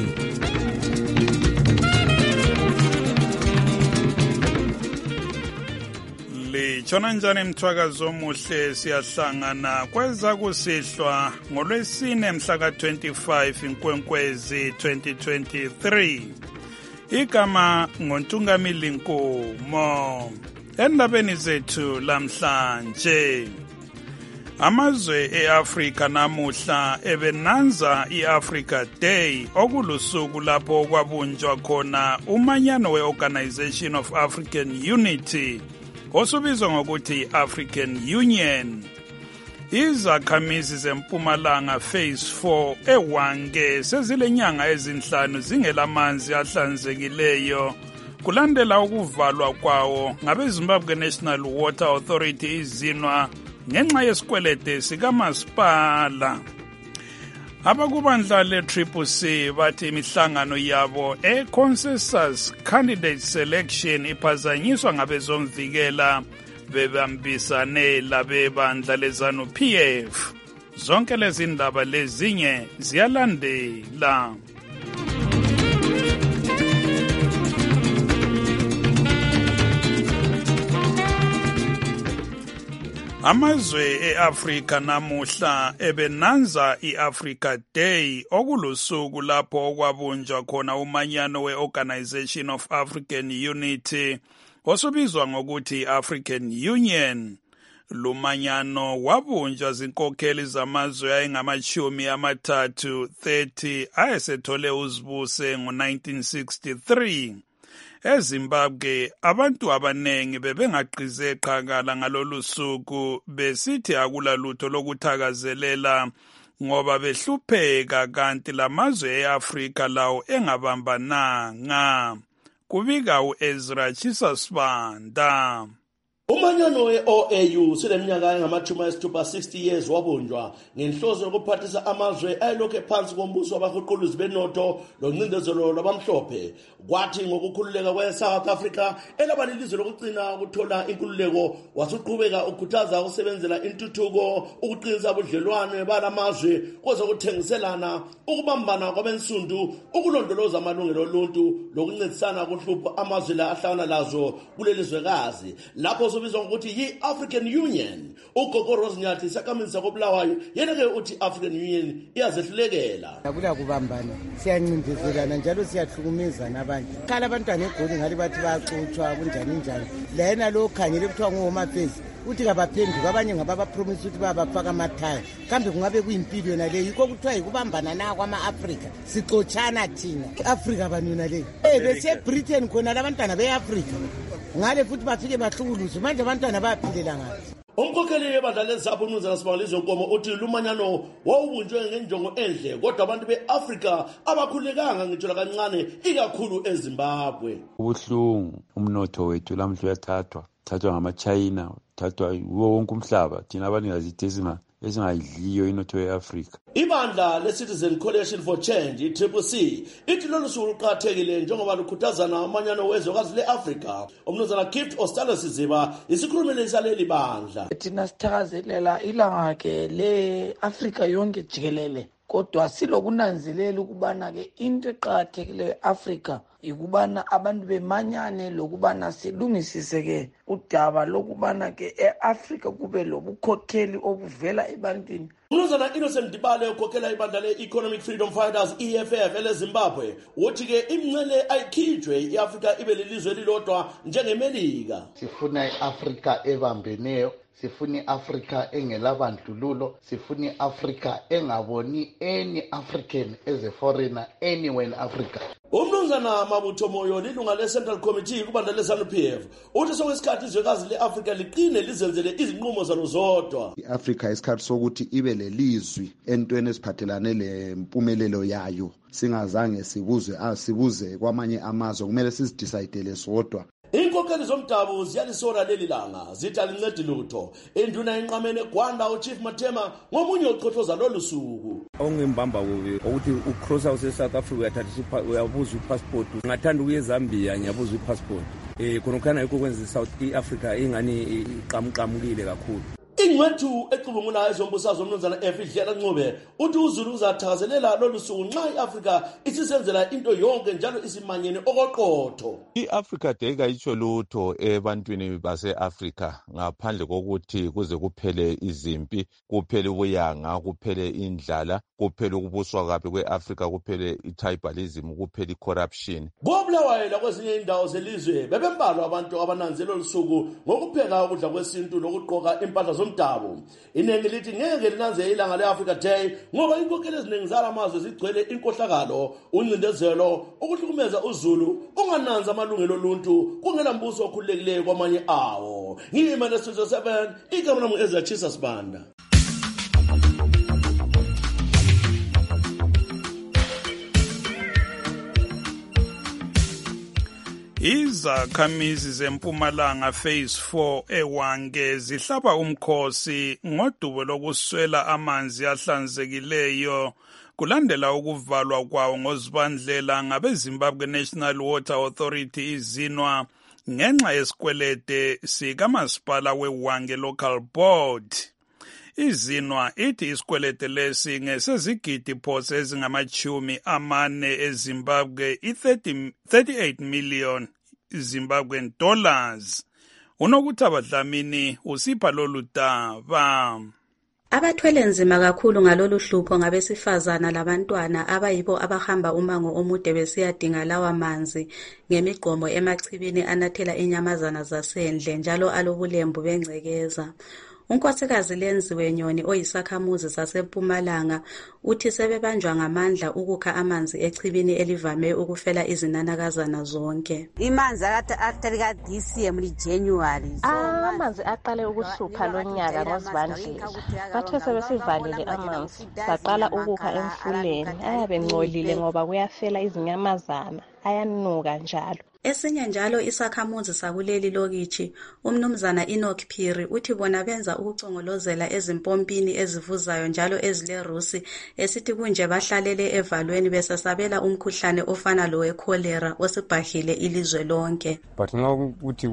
Speaker 4: Litshona njani mthwakazo omuhle, siyahlangana kweza kusihlwa ngolwesine mhla ka twenty-five Nkwenkwezi twenty twenty-three. Igama ngoNtungamili Nkomo. Endabeni zethu lamhlanje, amazwe eAfrika namuhla ebenanza iAfrica Day, okulusuku lapho kwabunjwa khona umanyano weOrganization of African Unity, osubizwa ngokuthi African Union. Izakhamizi zeMpumalanga Phase four eWange sezilenyanga ezinhlanu zingelamanzi ahlanzekileyo kulandela ukuvalwa kwawo ngabeZimbabwe National Water Authority izinwa ngenxa yesikwelede sikamasipala. Abakubandla le-Triple C bathi imihlangano yabo e-Consensus Candidate Selection iphazanyiswa ngabezomvikela bebambisane labebandla lezanu P F. Zonke lezi ndaba lezinye ziyalandela. Amazwe eAfrika namuhla ebenanza iAfrica Day, okulusuku lapho okwabunjwa khona umanyano weOrganization of African Unity, osubizwa ngokuthi African Union. Lumanyano wabunjwa zinkokheli zamazwe ayingamachumi amathathu thirty ayesethole uzibuse ngo nineteen sixty-three. EZimbabwe abantu abanengi bebengaqhize qhakala ngalolu suku besithi akulalutho lokuthakazelela ngoba behlupheka, kanti lamazwe eAfrika lawo engabambananga. Kubika uEzra Chisasibanda.
Speaker 23: Umanyano we-O A U sileminyaka engamachumi ayisithupha sixty years wabunjwa ngenhloso yokuphathisa amazwe ayelokhu ephansi kombuso wabahuquluzi benotho loncindezelo lwabamhlophe. Kwathi ngokukhululeka kwe-South Africa elaba lilizwe lokugcina ukuthola inkululeko, wasuqhubeka ukukhuthaza ukusebenzela intuthuko, ukuqinisa ubudlelwane balamazwe kwezokuthengiselana, ukubambana kwabensundu, ukulondoloza amalungelo oluntu lokuncedisana kuhlupho amazwe la ahlangana lazo kulelizwekazi. Lapho sobizwa ngokuthi yi-African Union. Ugogo Rosenyathi sakaminisa koBulawayo yena-ke uthi African Union iyazehlulekela.
Speaker 24: Akula kubambana, siyancindezelana njalo siyahlukumezana abanye. Khala abantwana eGoli ngale bathi bayacutshwa kunjani njani. La yena lo khangele kuthiwa nguHome Affairs uthi kabaphenduka, abanye ngababapromise ukuthi babafaka amathaya. Kambe kungabe kuyimpilo yona le, yikho kuthiwa yikubambana na kwama-Afrika. Sixotshana thina Afrika bani yona le. Eh bese Britain khona labantwana beAfrika. Ngale futhi bafike bahlukuluze manje abantwana bayaphilela ngathi.
Speaker 23: Umkhokheli webandla leZAPU uMnumzana Sibongile Nkomo uthi lumanyano wawubunjwe ngenjongo enhle, kodwa abantu beAfrika abakhulekanga ngithola kancane ikakhulu eZimbabwe.
Speaker 25: Ubuhlungu umnotho wethu lamhla uyathathwa, thathwa ngama-China, thathwa wonke umhlaba, thina abaningazithi ezima esingayidliyo inotho yeAfrika.
Speaker 23: Ibandla le-Citizen Coalition for Change, i-Triple C, ithi lolu suku luqakathekile njengoba lukhuthazana amanyano wezwekazi le-Afrika. Umnumzana Gift Ostalo Siziba isikhulumeli saleli bandla.
Speaker 26: Thina sithakazelela ilanga-ke le-Afrika yonke jikelele, kodwa silokunanzelela ukubana ke into eqakathekileyo e-Afrika ikubana abantu bemanyane lokubana silungisise ke udaba lokubana ke e-Afrika kube lobukhokheli obuvela ebantwini.
Speaker 23: Umnumzana Innocent Dibale ukhokhela ibandla le-Economic Freedom Fighters E F F eleZimbabwe uthi-ke imncele ayikhijwe i-Afrika ibe lelizwe elilodwa njengemelika.
Speaker 3: Sifuna i-Afrika ebambeneyo, sifuna i-Afrika engelabandlululo, sifuna i-Afrika engaboni any African as a foreigner anywhere in Africa.
Speaker 23: Umnumzana Mabutho Moyo lilunga le-Central Committee kubandla le-ZANU P F uthi sokwesikhathi izwekazi le-Afrika liqine lizenzele izinqumo zalo zodwa.
Speaker 5: I-Afrika isikhathi sokuthi ibe lelizwi entweni eziphathelane lempumelelo yayo, singazange sibuze asibuze kwamanye amazwe, kumele sizidecide sodwa.
Speaker 23: Inkokheli zomdabu ziyalisora leli langa zithi alincedi lutho. Induna enqamene eGwanda uChief Matema ngomunye oqothoza lolu suku.
Speaker 6: Ongimbamba kubi ukuthi ucross out eSouth Africa uyathatha uyabuza ipassport, ngathanda ukuye eZambia ngiyabuza ipassport. Eh khona khona yikho kwenza iSouth Africa ingani iqhamuqamukile kakhulu.
Speaker 23: Ingcwethu ecubungulayo ezombusazwe umnumzana Efidlela Ncube uthi uZulu uzathakazelela lolu suku nxa iAfrika isisenzela into yonke njalo isimanyene okoqotho.
Speaker 7: I-Africa Day kayitsho lutho ebantwini base-Afrika ngaphandle kokuthi kuze kuphele izimpi, kuphele ubuyanga, kuphele indlala, kuphele ukubuswa kabi kwe-Afrika, kuphele i-tribalism, kuphele i-corruption.
Speaker 23: Kobulawayo kwezinye indawo zelizwe bebembalwa abantu abananze lolu suku ngokupheka ukudla kwesintu lokugqoka impahla zomdabu. Iningi lithi ngeke linanze ilanga le-Africa Day ngoba inkokheli eziningi zalamazwe zigcwele inkohlakalo, uncindezelo, ukuhlukumeza uZulu, ungananza amalungelo oluntu, kungenambuso okhululekileyo kwamanye awo. Ngiyimane Studio seven, igama lami Ezachisa Sibanda.
Speaker 4: Izakhamizi zeMpumalanga Phase four eWange zihlaba umkhosi ngodubo lokuswela amanzi ahlanzekileyo kulandela ukuvalwa kwawo ngozibandlela ngabeZimbabwe National Water Authority izinwa ngenxa yesikwelede sikamasipala weWange Local Board. Izinwa ithi isikwelede lesi ngesezigidi phose ezingamachumi amane eZimbabwe i-thirty-eight million Zimbabwean dollars. Unokuthaba Dlamini usipha lolu daba.
Speaker 9: Abathwele nzima kakhulu ngalolu hlupho ngabesifazana labantwana abayibo abahamba umango omude besiyadinga lawa manzi ngemigqomo emachibini anathela inyamazana zasendle njalo alobulembu bengcekeza. Unkosikazi Lenziwe Nyoni oyisakhamuzi saseMpumalanga uthi sebebanjwa ngamandla ukukha amanzi echibini elivame ukufela izinanakazana zonke.
Speaker 10: Imanzi atalika this year muri January.
Speaker 27: Amanzi aqale ukuhlupha lonyaka ngozibandlela. Bathe sebesivalile amanzi saqala ukukha emfuleni. Ayabe ngcolile ngoba kuyafela izinyamazana, ayanuka njalo.
Speaker 9: Esinye njalo isakhamuzi sakuleli lokithi umnumzana Enoch Phiri uthi bona benza ukucongolozela ezimpompini ezivuzayo njalo ezilerusi esithi kunje bahlalele evalweni besasabela umkhuhlane ofana lo wecholera osibhahile ilizwe lonke.
Speaker 28: But ngokuthi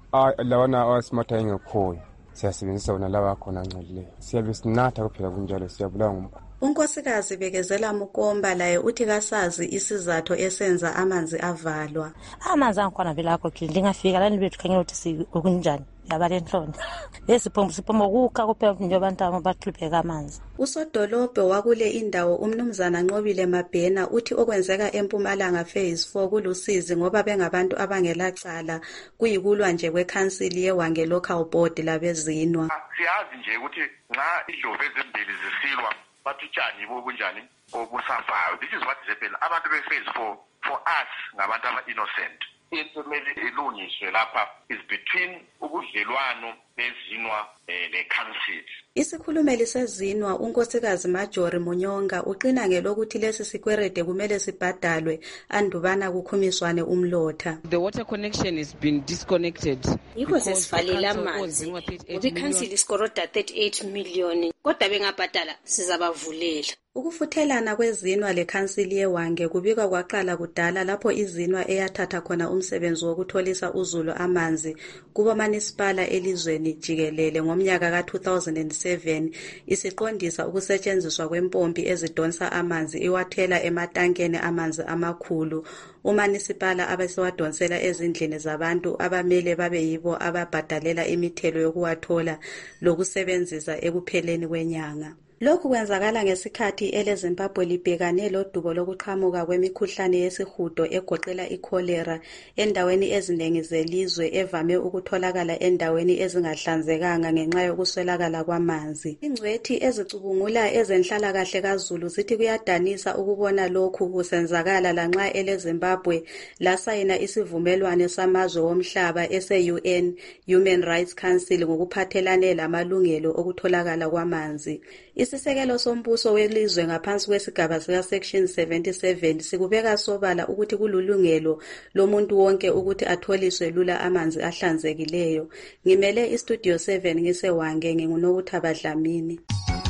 Speaker 28: lawana awasimatha engekhoyo siyasebenzisa wona lawa khona ngcolileyo siyabe sinatha kuphela kunjalo siyabulawa ngumkhuhlane.
Speaker 9: Unkosikazi Bekezela Mukomba laye uthi kasazi isizathu esenza amanzi avalwa.
Speaker 10: Amanzi angikhona vele akho ngingafika la nibethu khangela ukuthi okunjani yabalenhloni. Lesipompo sipompo kukha kuphela nje abantu baxhubeka amanzi.
Speaker 9: Usodolobho wakule indawo umnumzana Nqobile Mabhena uthi okwenzeka eMpumalanga Phase four kulusizi ngoba bengabantu abangelacala kuyikulwa nje kweCouncil yeWange Local Board labezinwa.
Speaker 15: Siyazi nje ukuthi nxa idlovu ezimbili zisilwa batutshani bokunjani obusavayo. This is what is happening. Abantu be-Phase four for us ngabantu aba-innocent. Into kumele ilungiswe lapha is between ubudlelwano bezinwa le-council.
Speaker 9: Isikhulumeli sezinwa unkosikazi Majori Munyonga uqina ngelokuthi lesi sikwerede kumele sibhadalwe andubana kukhumiswane umlotha.
Speaker 29: The water connection has been disconnected.
Speaker 30: Yikho sesivalela amanzi. Ubi council iskoroda thirty-eight million. Kodwa bengabhadala sizabavulela.
Speaker 9: Ukufuthelana kwezinwa leCouncil yeWange kubikwa kwaqala kudala lapho izinwa eyathatha khona umsebenzi wokutholisa uZulu amanzi kuba municipala elizweni jikelele ngomnyaka ka two thousand seven isiqondisa ukusetshenziswa kwempompi ezidonsa amanzi iwathela ematankeni amanzi amakhulu. Umanisipala abesewadonsela ezindlini zabantu abamele babe yibo ababhadalela imithelo yokuwathola lokusebenzisa ekupheleni kwenyanga. Lokhu kwenzakala ngesikhathi eleZimbabwe libhekane lodubo lokuqhamuka kwemikhuhlane yesihudo egoqela ikholera endaweni eziningi zelizwe evame ukutholakala endaweni ezingahlanzekanga ngenxa yokuswelakala kwamanzi. Ingcwethi ezicubungula ezenhlalakahle kaZulu zithi kuyadanisa ukubona lokhu kusenzakala lanxa eleZimbabwe lasayina isivumelwano samazwe womhlaba ese-U N Human Rights Council ngokuphathelane lamalungelo okutholakala kwamanzi. Isisekelo sombuso welizwe ngaphansi kwesigaba sika section seventy-seven sikubeka sobala ukuthi kululungelo lomuntu wonke ukuthi atholiswe lula amanzi ahlanzekileyo. Ngimele istudio seven ngisewange nginguNokuthaba Dlamini.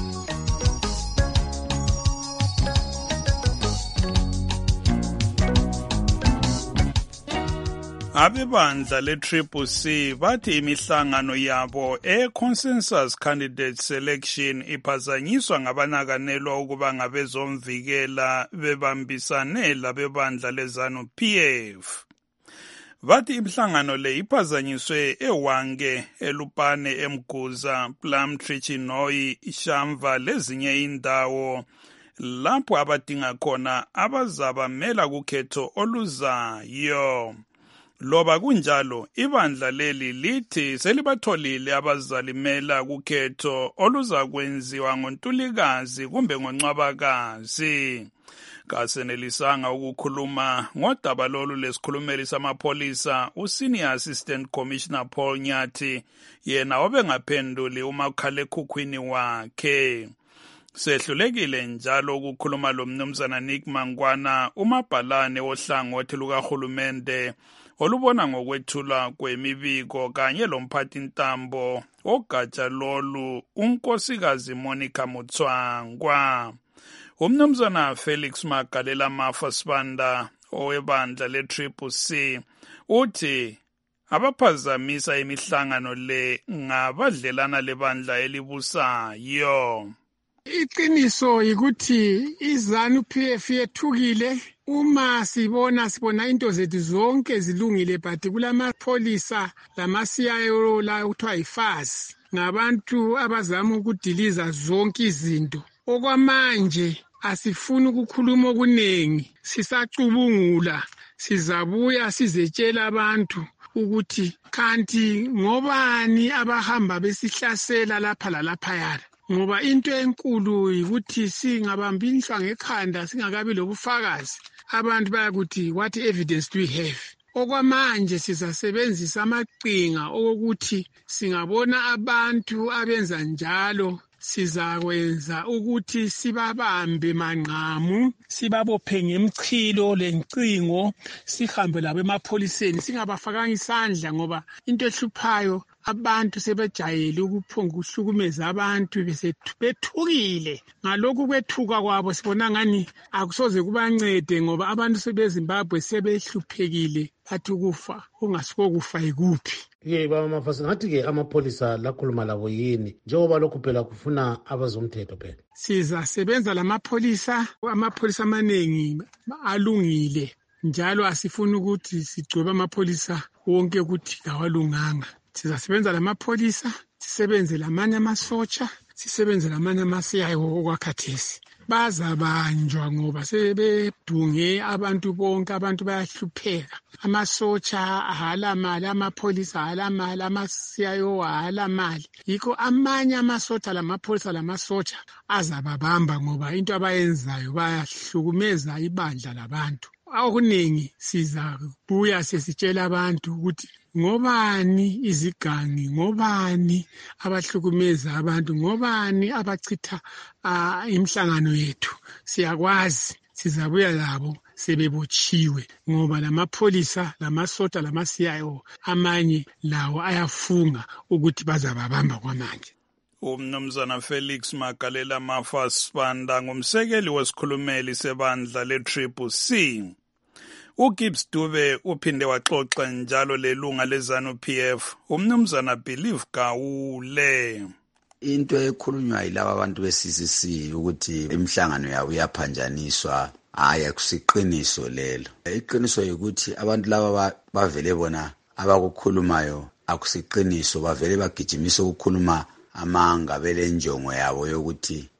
Speaker 4: Abebandla le-Triple C bathi imihlangano yabo e-Consensus Candidate Selection iphazanyiswa ngabanakanelwa ukuba ngabezomvikela bebambisane labebandla le-ZANU-P F. Bathi imihlangano le iphazanyiswe eWange, eLupane, eMguza, Plumtree, Chinoyi, Shamva lezinye indawo lapho abadinga khona abazabamela kukhetho oluzayo. Loba kunjalo, ibandla leli lithi selibatholile abazalimela kukhetho oluzakwenziwa ngoNtulikazi kumbe ngoNcwabakazi. Kasenelisanga ukukhuluma ngodaba lolu lesikhulumeli samapholisa uSenior Assistant Commissioner Paul Nyathi, yena obengaphenduli umakhalekhukhwini wakhe. Sehlulekile njalo ukukhuluma lo mnumzana Nick Mangwana, umabhalane ohlangothi lukahulumende olubona ngokwethula kwemibiko kanye lomphathi ntambo ogatsha lolu unkosikazi Monica Mutswangwa. Umnumzana Felix Magalela Mafa Sibanda owebandla le-Triple C uthi abaphazamisa imihlangano le ngabadlelana lebandla elibusayo.
Speaker 2: Iqiniso yikuthi iZANU-P F yethukile uma sibona sibona into zethu zonke zilungile, but kulamapholisa lama-C I O la kuthiwa yifasi ngabantu abazama ukudiliza zonke izinto. Okwamanje asifuni ukukhuluma okuningi, sisacubungula, sizabuya sizetshela abantu ukuthi kanti ngobani abahamba besihlasela lapha lalaphayana. Ngoba into enkulu yikuthi singabambiswa ngekhanda singakabi lobufakazi, abantu bayakuthi what evidence do we have? Okwamanje sizasebenzisa amaqhinga okuthi singabona abantu abenza njalo sizakwenza ukuthi sibabambe manqamu, sibabophe ngemchilo lencingo, sihambe labo emapholiseni, singabafakanga isandla ngoba into ehluphayo abantu sebejayele ukuphonga ukuhlukumeza abantu bethukile. Ngalokhu kwethuka kwabo sibona ngani akusoze kubancede ngoba abantu sebeZimbabwe sebehluphekile, bathi ukufa ungasiko kufa ikuphi.
Speaker 8: Ye baba Mafasi, ngathi-ke amapholisa lakhuluma labo yini njengoba lokhu phela kufuna abazomthetho phela?
Speaker 2: Sizasebenza lamapholisa, amapholisa amaningi alungile njalo asifuni ukuthi sigcobe amapholisa wonke ukuthi kawalunganga. Sizasebenza lamapholisa, sisebenze lamanye amasotsha, sisebenze lamanye ama-C I O okwakhathesi. Bazabanjwa ngoba sebedunge abantu bonke, abantu bayahlupheka. Amasotsha ahala mali, amapholisa ahala mali, ama-C I O ahala mali. Yikho amanye amasotsha lamapholisa lamasotsha azababamba ngoba into abayenzayo bayahlukumeza ibandla labantu. Okuningi sizabuya sesitshela abantu ukuthi ngobani izigangi, ngobani abahlukumeza abantu, ngobani abachitha uh, imihlangano yethu. Siyakwazi, sizabuya labo sebebotshiwe ngoba lamapholisa lamasota lama-C I O amanye lawo ayafunga ukuthi bazababamba kwamanje.
Speaker 4: Umnumzana Felix Magalela Mafa Sibanda ngumsekeli wesikhulumeli sebandla le-Triple C. uGibbs Dube uphinde waxoxa njalo lelunga leZANU-P F umnumzana Believe Gawule.
Speaker 11: Into ekhulunywa yilabo abantu be-C C C ukuthi imihlangano yabo iyaphanjaniswa, hayi akusiqiniso lelo. Iqiniso ukuthi abantu laba bavele bona abakukhulumayo akusiqiniso, bavele bagijimisa ukukhuluma amanga belenjongo yabo yokuthi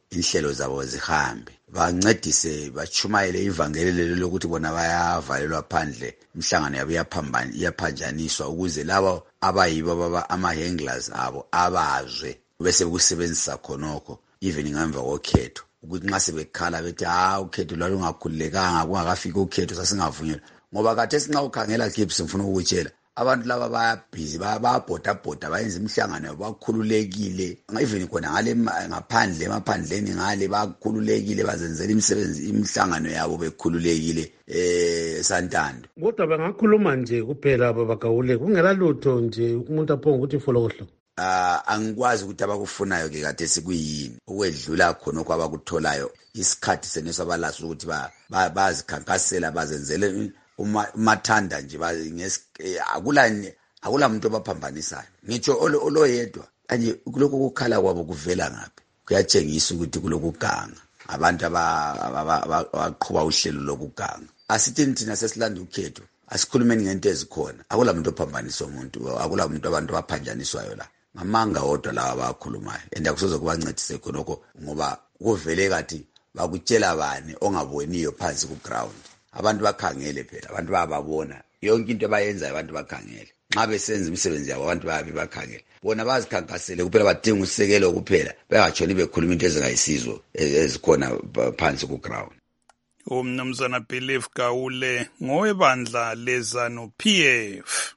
Speaker 11: inhlelo zabo zihambe, bancedise bachumayele ivangeli lelo lokuthi bona bayavalelwa phandle, imhlangano yabo iyaphanjaniswa ukuze labo abayibo baba ama-handlers abo abazwe bese kusebenzisa khonokho even ngemva kokhetho, ukuthi nxa sebekhala bethi ha ukhetho lwalungakhululekanga kungakafiki ukhetho sasingavunyelwa. Ngoba kade sinxa ukhangela Gibbs, ngifuna ukutshela abantu laba bayabhizi bayabhodabhoda bayenza imihlangano bakhululekile, even khona ngale ngaphandle emaphandleni ngale bakhululekile bazenzela imisebenzi imihlangano yabo bekhululekile eh Santando.
Speaker 8: Kodwa bangakhuluma nje kuphela babagawule kungela lutho nje umuntu aphonga ukuthi folokohlo.
Speaker 11: Ah angikwazi ukuthi abakufunayo ke kade sikuyini ukwedlula khona okwabakutholayo isikhathi seneso abalaso ukuthi bazikhankasela bazenzele uma mathanda nje akula akula umuntu obaphambanisayo. Ngitsho oloyedwa anje kuloko kukhala kwabo kuvela ngaphi, kuyatshengisa ukuthi kulokuganga abantu abaqhuba uhlelo lokuganga. Asithi thina sesilanda ukhetho asikhulumeni ngento ezikhona, akula umuntu ophambanisa umuntu, akula umuntu abantu abaphanjaniswayo la ngamanga odwa lawa abakhulumayo. And akusoze kubancedise khonoko ngoba kuvele kathi bakutshela bani ongaboniyo phansi ku ground. Abantu bakhangele phela, abantu bayababona yonke into abayenzayo, abantu bakhangele nxa besenza imisebenzi yabo, abantu bayabe bakhangele bona bazikhankasele kuphela, badinga usekelo kuphela, bengatshoni bekhuluma into ezingayisizo ezikhona phansi ku ground.
Speaker 4: Umnumzana Belief Gawule ngowebandla leZanu P F.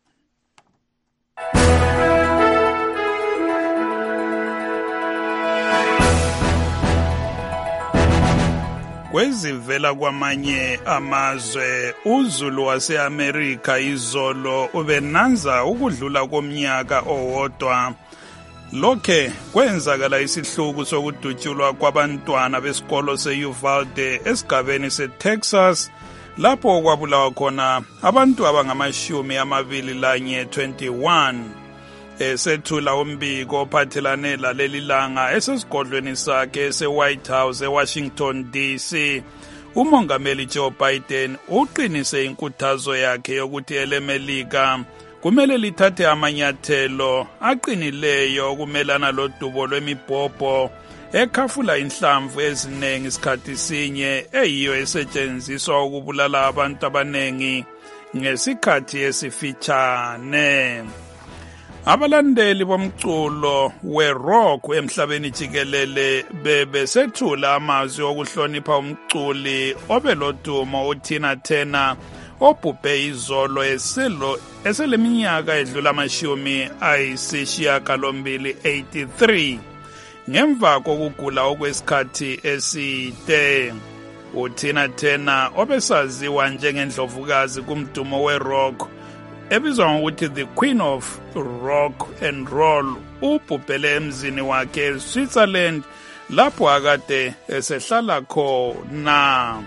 Speaker 4: Kwezivela kwamanye amazwe, uZulu wase-Amerika izolo ubenanza ukudlula komnyaka owodwa. Lokhe kwenzakala isihluku sokudutshulwa kwabantwana besikolo se-Uvalde esigabeni se-Texas, lapho kwabulawa khona abantu abangamashumi amabili lanye twenty-one. Esethula umbiko ophathelane laleli langa esesigodlweni sakhe ese-White House eWashington D C, umongameli Joe Biden uqinise inkuthazo yakhe yokuthi elemelika kumele lithathe amanyathelo aqinileyo ukumelana lodubo lwemibhobho ekhafula inhlamvu eziningi isikhathi sinye eyiyo esetshenziswa ukubulala abantu abanengi ngesikhathi esifitshane. Abalandeli bomculo we-rock emhlabeni jikelele bebesethula amazwi okuhlonipha umculi obelodumo uTina Turner obhubhe izolo eselo eseleminyaka edlula amashumi ayisishiyagalombili eighty-three ngemva kokugula okwesikhathi eside. uTina Turner obesaziwa njengendlovukazi kumdumo we-rock ebizwa ngokuthi the Queen of Rock and Roll ubhubhele emzini wakhe eSwitzerland lapho akade esehlala khona.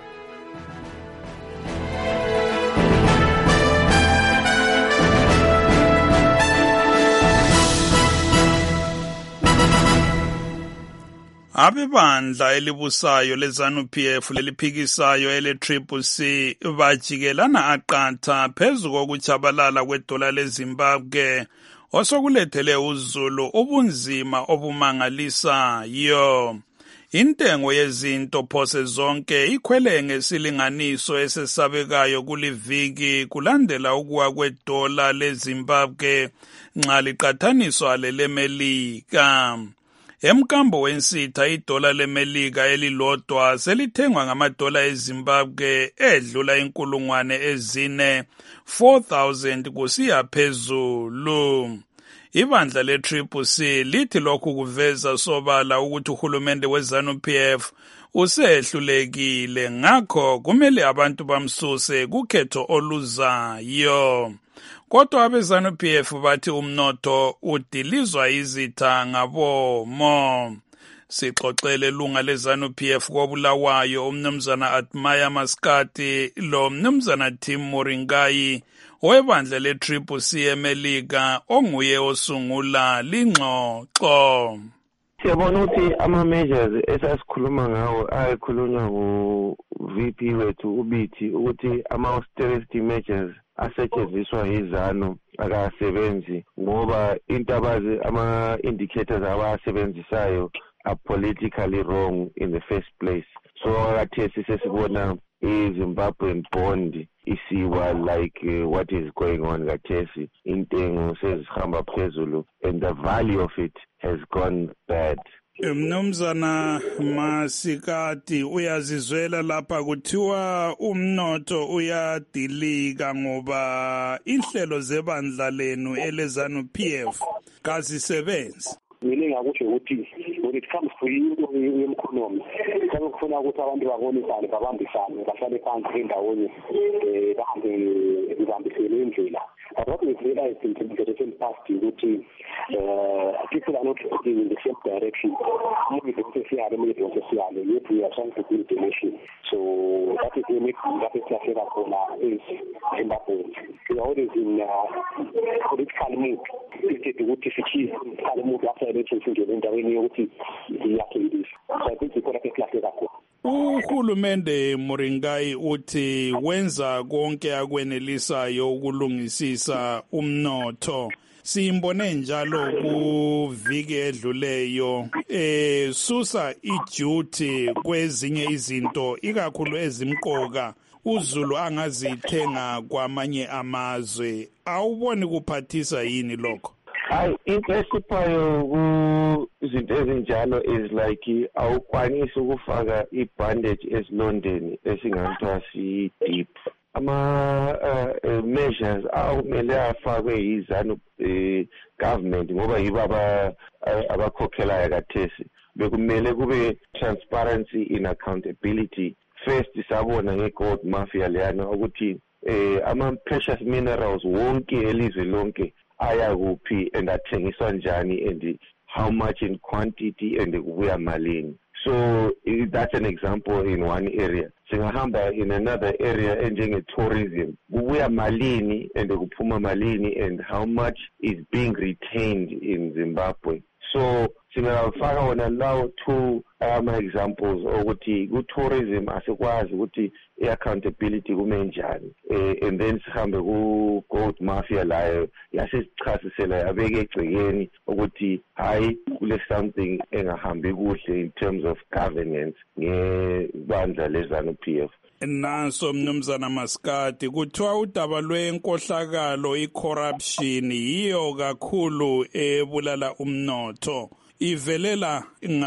Speaker 4: Abebandla elibusayo leZanu P F leliphikisayo ele-Triple C bajikelana aqatha phezu kokuchabalala kwedola leZimbabwe osokulethele uZulu ubunzima obumangalisayo. Intengo yezinto phose zonke ikhwele ngesilinganiso esesabekayo kuliviki kulandela ukuwa kwedola leZimbabwe nxa liqathaniswa lelemelika. Emkambo wensitha idola lemelika elilodwa selithengwa ngamadola eZimbabwe edlula inkulungwane ezine four thousand kusiya phezulu. Ibandla le-Triple C lithi lokhu kuveza sobala ukuthi uhulumende weZanu P F usehlulekile, ngakho kumele abantu bamsuse kukhetho oluzayo. Kodwa abeZanu P F bathi umnotho udilizwa izitha ngabomo. Sixoxele lunga leZanu P F kobulawayo umnumzana Atmaya Maskati lo mnumzana Tim Moringai owebandla le-Triple C emelika onguye osungula lingxoxo.
Speaker 1: Siyabona ukuthi ama-measures esasikhuluma ngawo ayekhulunywa ngu-V P wethu uBithi ukuthi ama-austerity measures asetshenziswa yiZanu akasebenzi ngoba into abazi ama-indicators abasebenzisayo are politically wrong in the first place. So akathesi sesibona iZimbabwean bond isiwa like uh, what is going on kathesi, intengo sezihamba phezulu and the value of it has gone bad.
Speaker 4: Mnumzana Masikati, uyazizwela lapha kuthiwa umnotho uyadilika ngoba inhlelo zebandla lenu eleZANU P F kazisebenzi.
Speaker 12: Mina ngakusho ukuthi when it comes to into yemkhonomi kufuna ukuthi abantu babonisane babambisane bahlale phansi endawonye eh bahambe ibambisene indlela. But what we've realized in the recent past is that uh, people are not working in the same direction. Maybe the social, maybe the social, yet we are trying to build the nation. So that is the unique, that is the thing is Zimbabwe. We are always in uh, political mood. It is what is the key political mood after elections in the intervening what is the activities. So I think we call it a
Speaker 4: Uhulumende Muringai uthi wenza konke akwenelisayo ukulungisisa umnotho. Simbone njalo kuviki edluleyo eh susa iduty kwezinye izinto ikakhulu ezimqoka uZulu angazithenga kwamanye amazwe. Awuboni kuphathisa yini lokho?
Speaker 1: Hayi into esiphayo kuzinto ezinjalo is like awukwanisi ukufaka ibandage esilondeni esingathiwa si deep. Ama uh, uh, measures awumele afakwe yiZANU uh, government ngoba yibo abakhokhelayo kathesi. Bekumele kube transparency in accountability. First sabona ngegold mafia leyana ukuthi eh ama precious minerals wonke elizwe lonke aya kuphi and athengiswa njani and how much in quantity and kubuya malini. So that's an example in one area. Singahamba in another area enjenge tourism. Kubuya malini and kuphuma malini and how much is being retained in Zimbabwe. So singafaka wona lawo two ama examples ukuthi ku tourism asikwazi ukuthi accountability kumenjani eh, and then sihambe ku gold mafia layo yasichasisela abeke egcekeni ukuthi hayi kule something engahambi kuhle in terms of governance ngebandla leZANU P F.
Speaker 4: Naso Mnumzana Masikati kuthiwa udaba lwenkohlakalo i-corruption yiyo kakhulu ebulala umnotho. Ivelela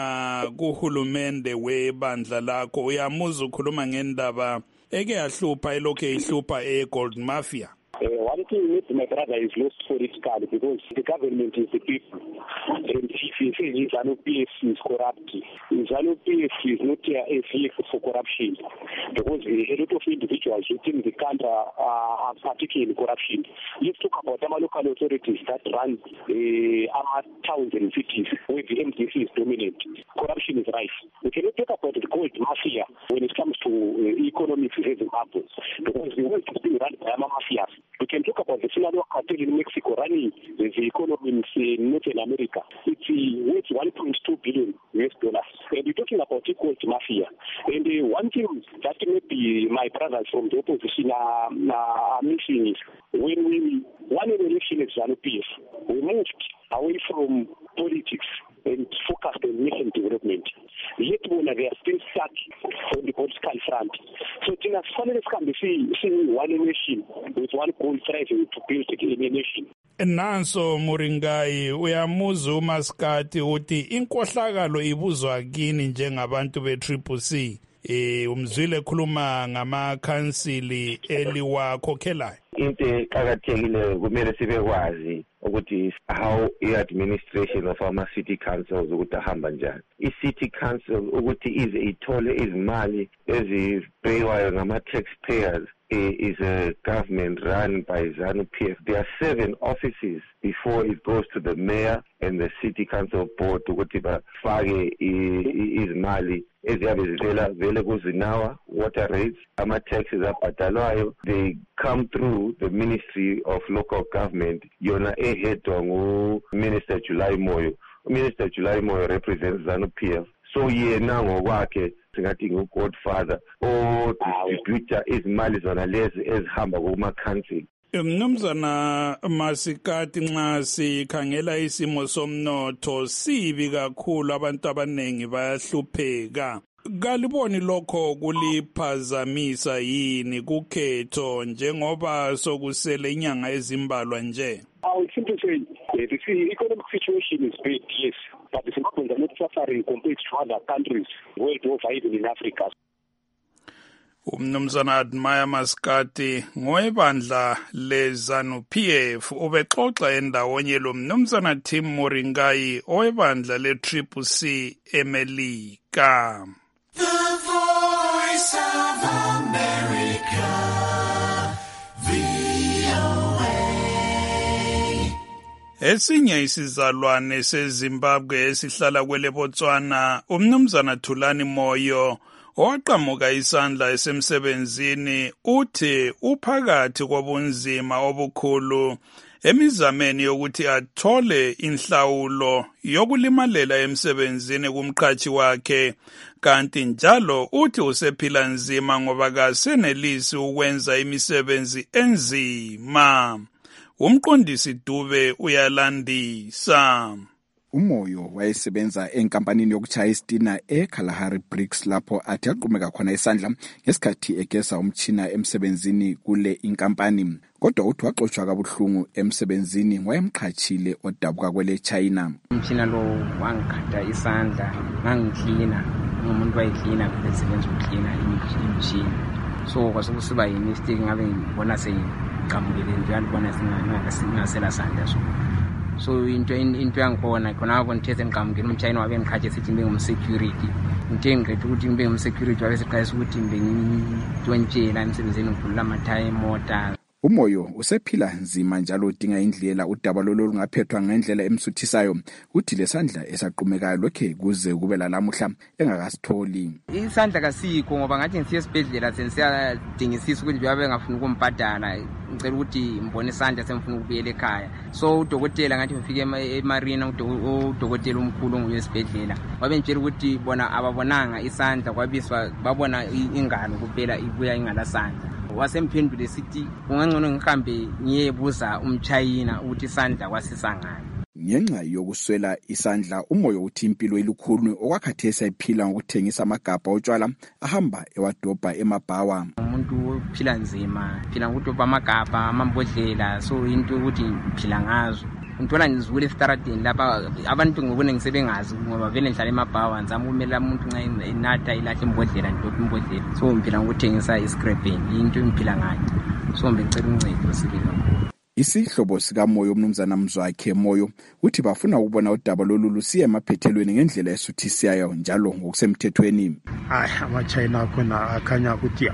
Speaker 4: ngakuhulumende webandla lakho uyamuza ukhuluma ngendaba eke yahlupha elokhe ihlupha e-gold mafia.
Speaker 12: Uh, one thing with my brother is lost politically because the government is the people. And if you say ZANU P F is corrupt, ZANU P F is not a vehicle for corruption. Because a lot of individuals within the country are particularly in corruption. Let's talk about our local authorities that run uh, our towns and cities where the M D C is dominant. Corruption is rife. We cannot talk about the gold mafia when it comes to uh, economics in Zimbabwe. Because the world is being run by mafias. We can talk about the Sinaloa cartel in Mexico running the economy in North America. It's worth one point two billion U S dollars. And we're talking about the gold mafia. And uh, one thing that maybe my brothers from the opposition are, are missing is when we won an election at ZANU P F, we moved away from politics and focused on nation development. Yet when they are still stuck on the political front. So Tina finally can be seeing one nation with one goal trying to build a nation.
Speaker 4: Nanso Muringai uyamuza uMasikati uthi inkohlakalo ibuzwa kini njengabantu be-Triple C. Eh umzwile khuluma ngamakhansili eliwakhokhelayo.
Speaker 1: Into eqhakathekile kumele sibekwazi ukuthi how i-administration of our city councils ukuthi ahamba njani. I-city council ukuthi ize ithole izimali ezibhekwayo ngama-taxpayers is a government run by ZANU P F. There are seven offices before it goes to the mayor and the city council board ukuthi bafake izimali eziyabe zivela vele kuzinawa water rates ama-taxes abhadalwayo. They come through the Ministry of Local Government yona ehedwa ngu-Minister July Moyo. Minister July Moyo represents ZANU P F. So yena ngokwakhe singathi ngu-godfather o distributor izimali zona lezi ezihamba kuma-council.
Speaker 4: Mnumzana Masikati, nxa sikhangela isimo somnotho sibi kakhulu, abantu abanengi bayahlupheka. Kaliboni lokho kuliphazamisa yini kukhetho njengoba sokusele inyanga ezimbalwa nje?
Speaker 12: I would simply say the economic situation is bad, yes, but the Zimbabweans are not suffering compared to other countries world over, even in Africa.
Speaker 4: Umnumzana Admire Maskati ngoebandla leZanu P F ubexoxa endawonye lo mnumzana Tim Moringai oebandla le-Triple C eMelika.
Speaker 13: The Voice of America, V O A.
Speaker 4: Esinye isizalwane seZimbabwe esihlala kwele Botswana, umnumzana Thulani Moyo owaqamuka isandla esemsebenzini uthi uphakathi kobunzima obukhulu emizameni yokuthi athole inhlawulo yokulimalela emsebenzini kumqhashi wakhe, kanti njalo uthi usephila nzima ngoba kasenelisi ukwenza imisebenzi enzima. Umqondisi Dube uyalandisa.
Speaker 14: Umoyo wayesebenza enkampanini yokuchaya isitina eKalahari Bricks lapho athi aqhumeka khona isandla ngesikhathi egeza umtshina emsebenzini kule inkampani. Kodwa uthi waxoshwa kabuhlungu emsebenzini ngoyemqhatshile odabuka kwele China.
Speaker 16: Umtshina lo wangikhatha isandla ngangiklina umuntu wayiklina besebenza ukuklina imtshina. So kwasekusiba yimistake ngabe ngibona sengiqamukile njalo bona singasela sandla so. So into into yangikhona khona abo ngithethe ngiqamukile umtshayini wabe ngiqhatshe sithi ngibe ngumsecurity. Ngithe ngiqedwe ukuthi ngibe ngumsecurity wabe siqhatshe ukuthi ngibe ngitshela emsebenzini ngivula amathayi emota.
Speaker 14: Umoyo usephila nzima njalo udinga indlela udaba lolo lungaphethwa ngendlela emsuthisayo. Uthi lesandla esaqhumekayo lokhe kuze kube lalamuhla engakasitholi.
Speaker 16: Isandla kasikho ngoba ngathi ngisiya esibhedlela sensiyadingisisa ukuthi babe ngafuna ukumbhadala. Ngicela ukuthi ngibone isandla semfuna ukubuyela ekhaya. So udokotela ngathi ngifike eMarina udokotela omkhulu nguyesibhedlela. Wabe ngitshela ukuthi bona ababonanga isandla kwabiswa babona ingalo kuphela ibuya ingala sandla. Wasemphendule sithi ungangcono ngihambe ngiyebuza umchayina ukuthi isandla kwasisangani.
Speaker 14: Ngenxa yokuswela isandla umoyo uthi impilo ilukhulu okwakhathesa iphila ngokuthengisa amagabha otshwala ahamba ewadobha emabhawa.
Speaker 16: Umuntu uphila nzima, phila ngokudobha amagabha amambodlela, so into ukuthi phila ngazo. Ngithola ngizule estaradini lapha abantu ngobone ngisebengazi ngoba vele ngihlala emabhawa nzama ukumela umuntu nxa enatha ilahle imbodlela ndodwa imbodlela. So ngiphila ngokuthengisa iscraping into imphila ngayo. So ngicela uncedo sibili.
Speaker 14: Isihlobo sikaMoyo umnumzana Mzwakhe Moyo uthi bafuna ukubona udaba lolu lusiya emaphethelweni ngendlela esuthisiyayo njalo ngokusemthethweni.
Speaker 17: Hayi ama-China khona akhanya ukuthi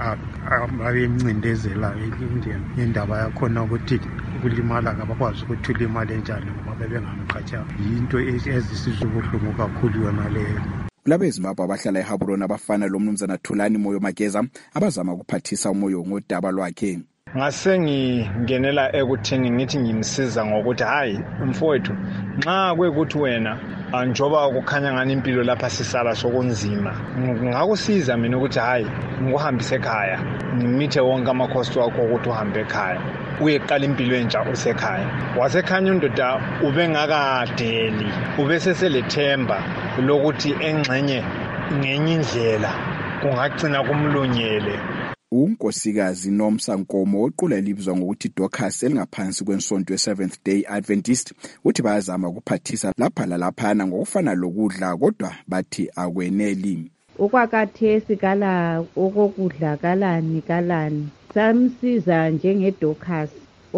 Speaker 17: abemncindezela indaba yakhona ukuthi ukulimala kabakwazi ukuthi ulimale njani ngoba bebengamqhatshanga. Yinto ezisizwe ubuhlungu kakhulu yona leyo.
Speaker 14: Kulabo eZimbabwe abahlala eHaburona abafana lo mnumzana Thulani Moyo Mageza abazama ukuphathisa umoyo ngodaba lwakhe.
Speaker 18: Ngase ngingenela ekuthini ngithi ngimsiza ngokuthi hayi mfowethu nxa kwekuthi wena njoba ukukhanya ngani impilo lapha sisala sokunzima ngakusiza mina ukuthi hayi ngikuhambise ekhaya ngimithe wonke amakhosti wakho ukuthi uhambe ekhaya uyeqala impilo entsha usekhaya. Wasekhanya undoda ubengakadeli ubeseselethemba lokuthi engxenye ngenye indlela kungagcina kumlungele.
Speaker 14: Unkosikazi Nomsa Nkomo oqula elibizwa ngokuthi Dorcas elingaphansi kwensonto ye-Seventh Day Adventist uthi bayazama ukuphathisa lapha lalaphana ngokufana lokudla kodwa bathi akweneli.
Speaker 19: Okwakathesi kala okokudla kalani kalani samsiza njenge-Dorcas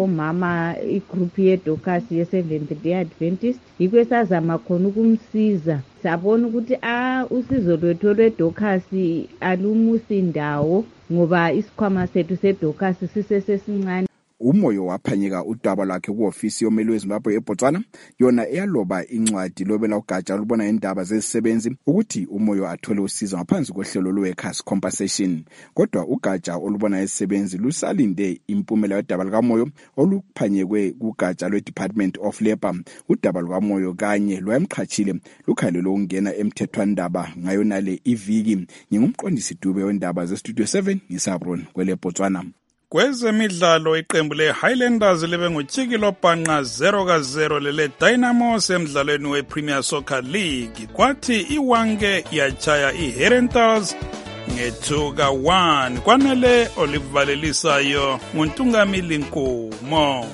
Speaker 19: omama igroup ye-Dorcas ye-Seventh Day Adventist yikho sazama khona ukumsiza sabona ukuthi ah usizo lwethu lwe-Dorcas alumusi indawo ngoba isikhwama sethu se-Dorcas sisesesincane.
Speaker 14: Umoyo waphanyeka udaba lwakhe kuofisi yomelwe eZimbabwe eBotswana yona eyaloba incwadi lobela ugatsha olubona indaba zezisebenzi ukuthi umoyo athole usizo ngaphansi kohlelo lwe-workers compensation. Kodwa ugatsha olubona izisebenzi lusalinde impumela yodaba lukamoyo oluphanyekwe kugatsha lwe-Department of Labour. Udaba lukamoyo kanye lwayemqhatshile lukhalelo ukungena emthethwandaba ngayonale iviki. Ngingumqondisi Dube wendaba zestudio seven ngisabron kwele Botswana.
Speaker 4: Kwezemidlalo iqembu le-Highlanders libe nguTshikilo Bhanqa zero ka zero lele Dynamos emdlalweni we-Premier Soccer League. Kwathi iWanke yachaya iHerentals nge-two ka one. Kwanele olivalelisayo nguNtungamili Nkumo.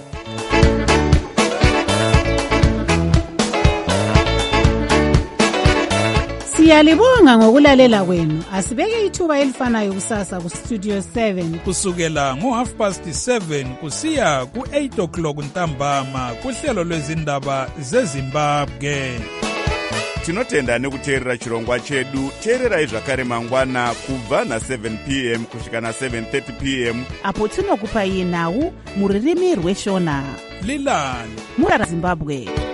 Speaker 3: Siyalibonga ngokulalela kwenu. Asibeke ithuba elifanayo kusasa ku Studio seven
Speaker 4: kusukela ngo half past seven kusiya ku eight o'clock ntambama kuhlelo lwezindaba zeZimbabwe.
Speaker 5: Tinotenda nekuteerera chirongwa chedu. Teererai zvakare mangwana kubva na seven p m kusvika na seven thirty p m
Speaker 3: apo tinokupai nhau muririmi rweshona.
Speaker 4: Lilani
Speaker 3: Murara Zimbabwe.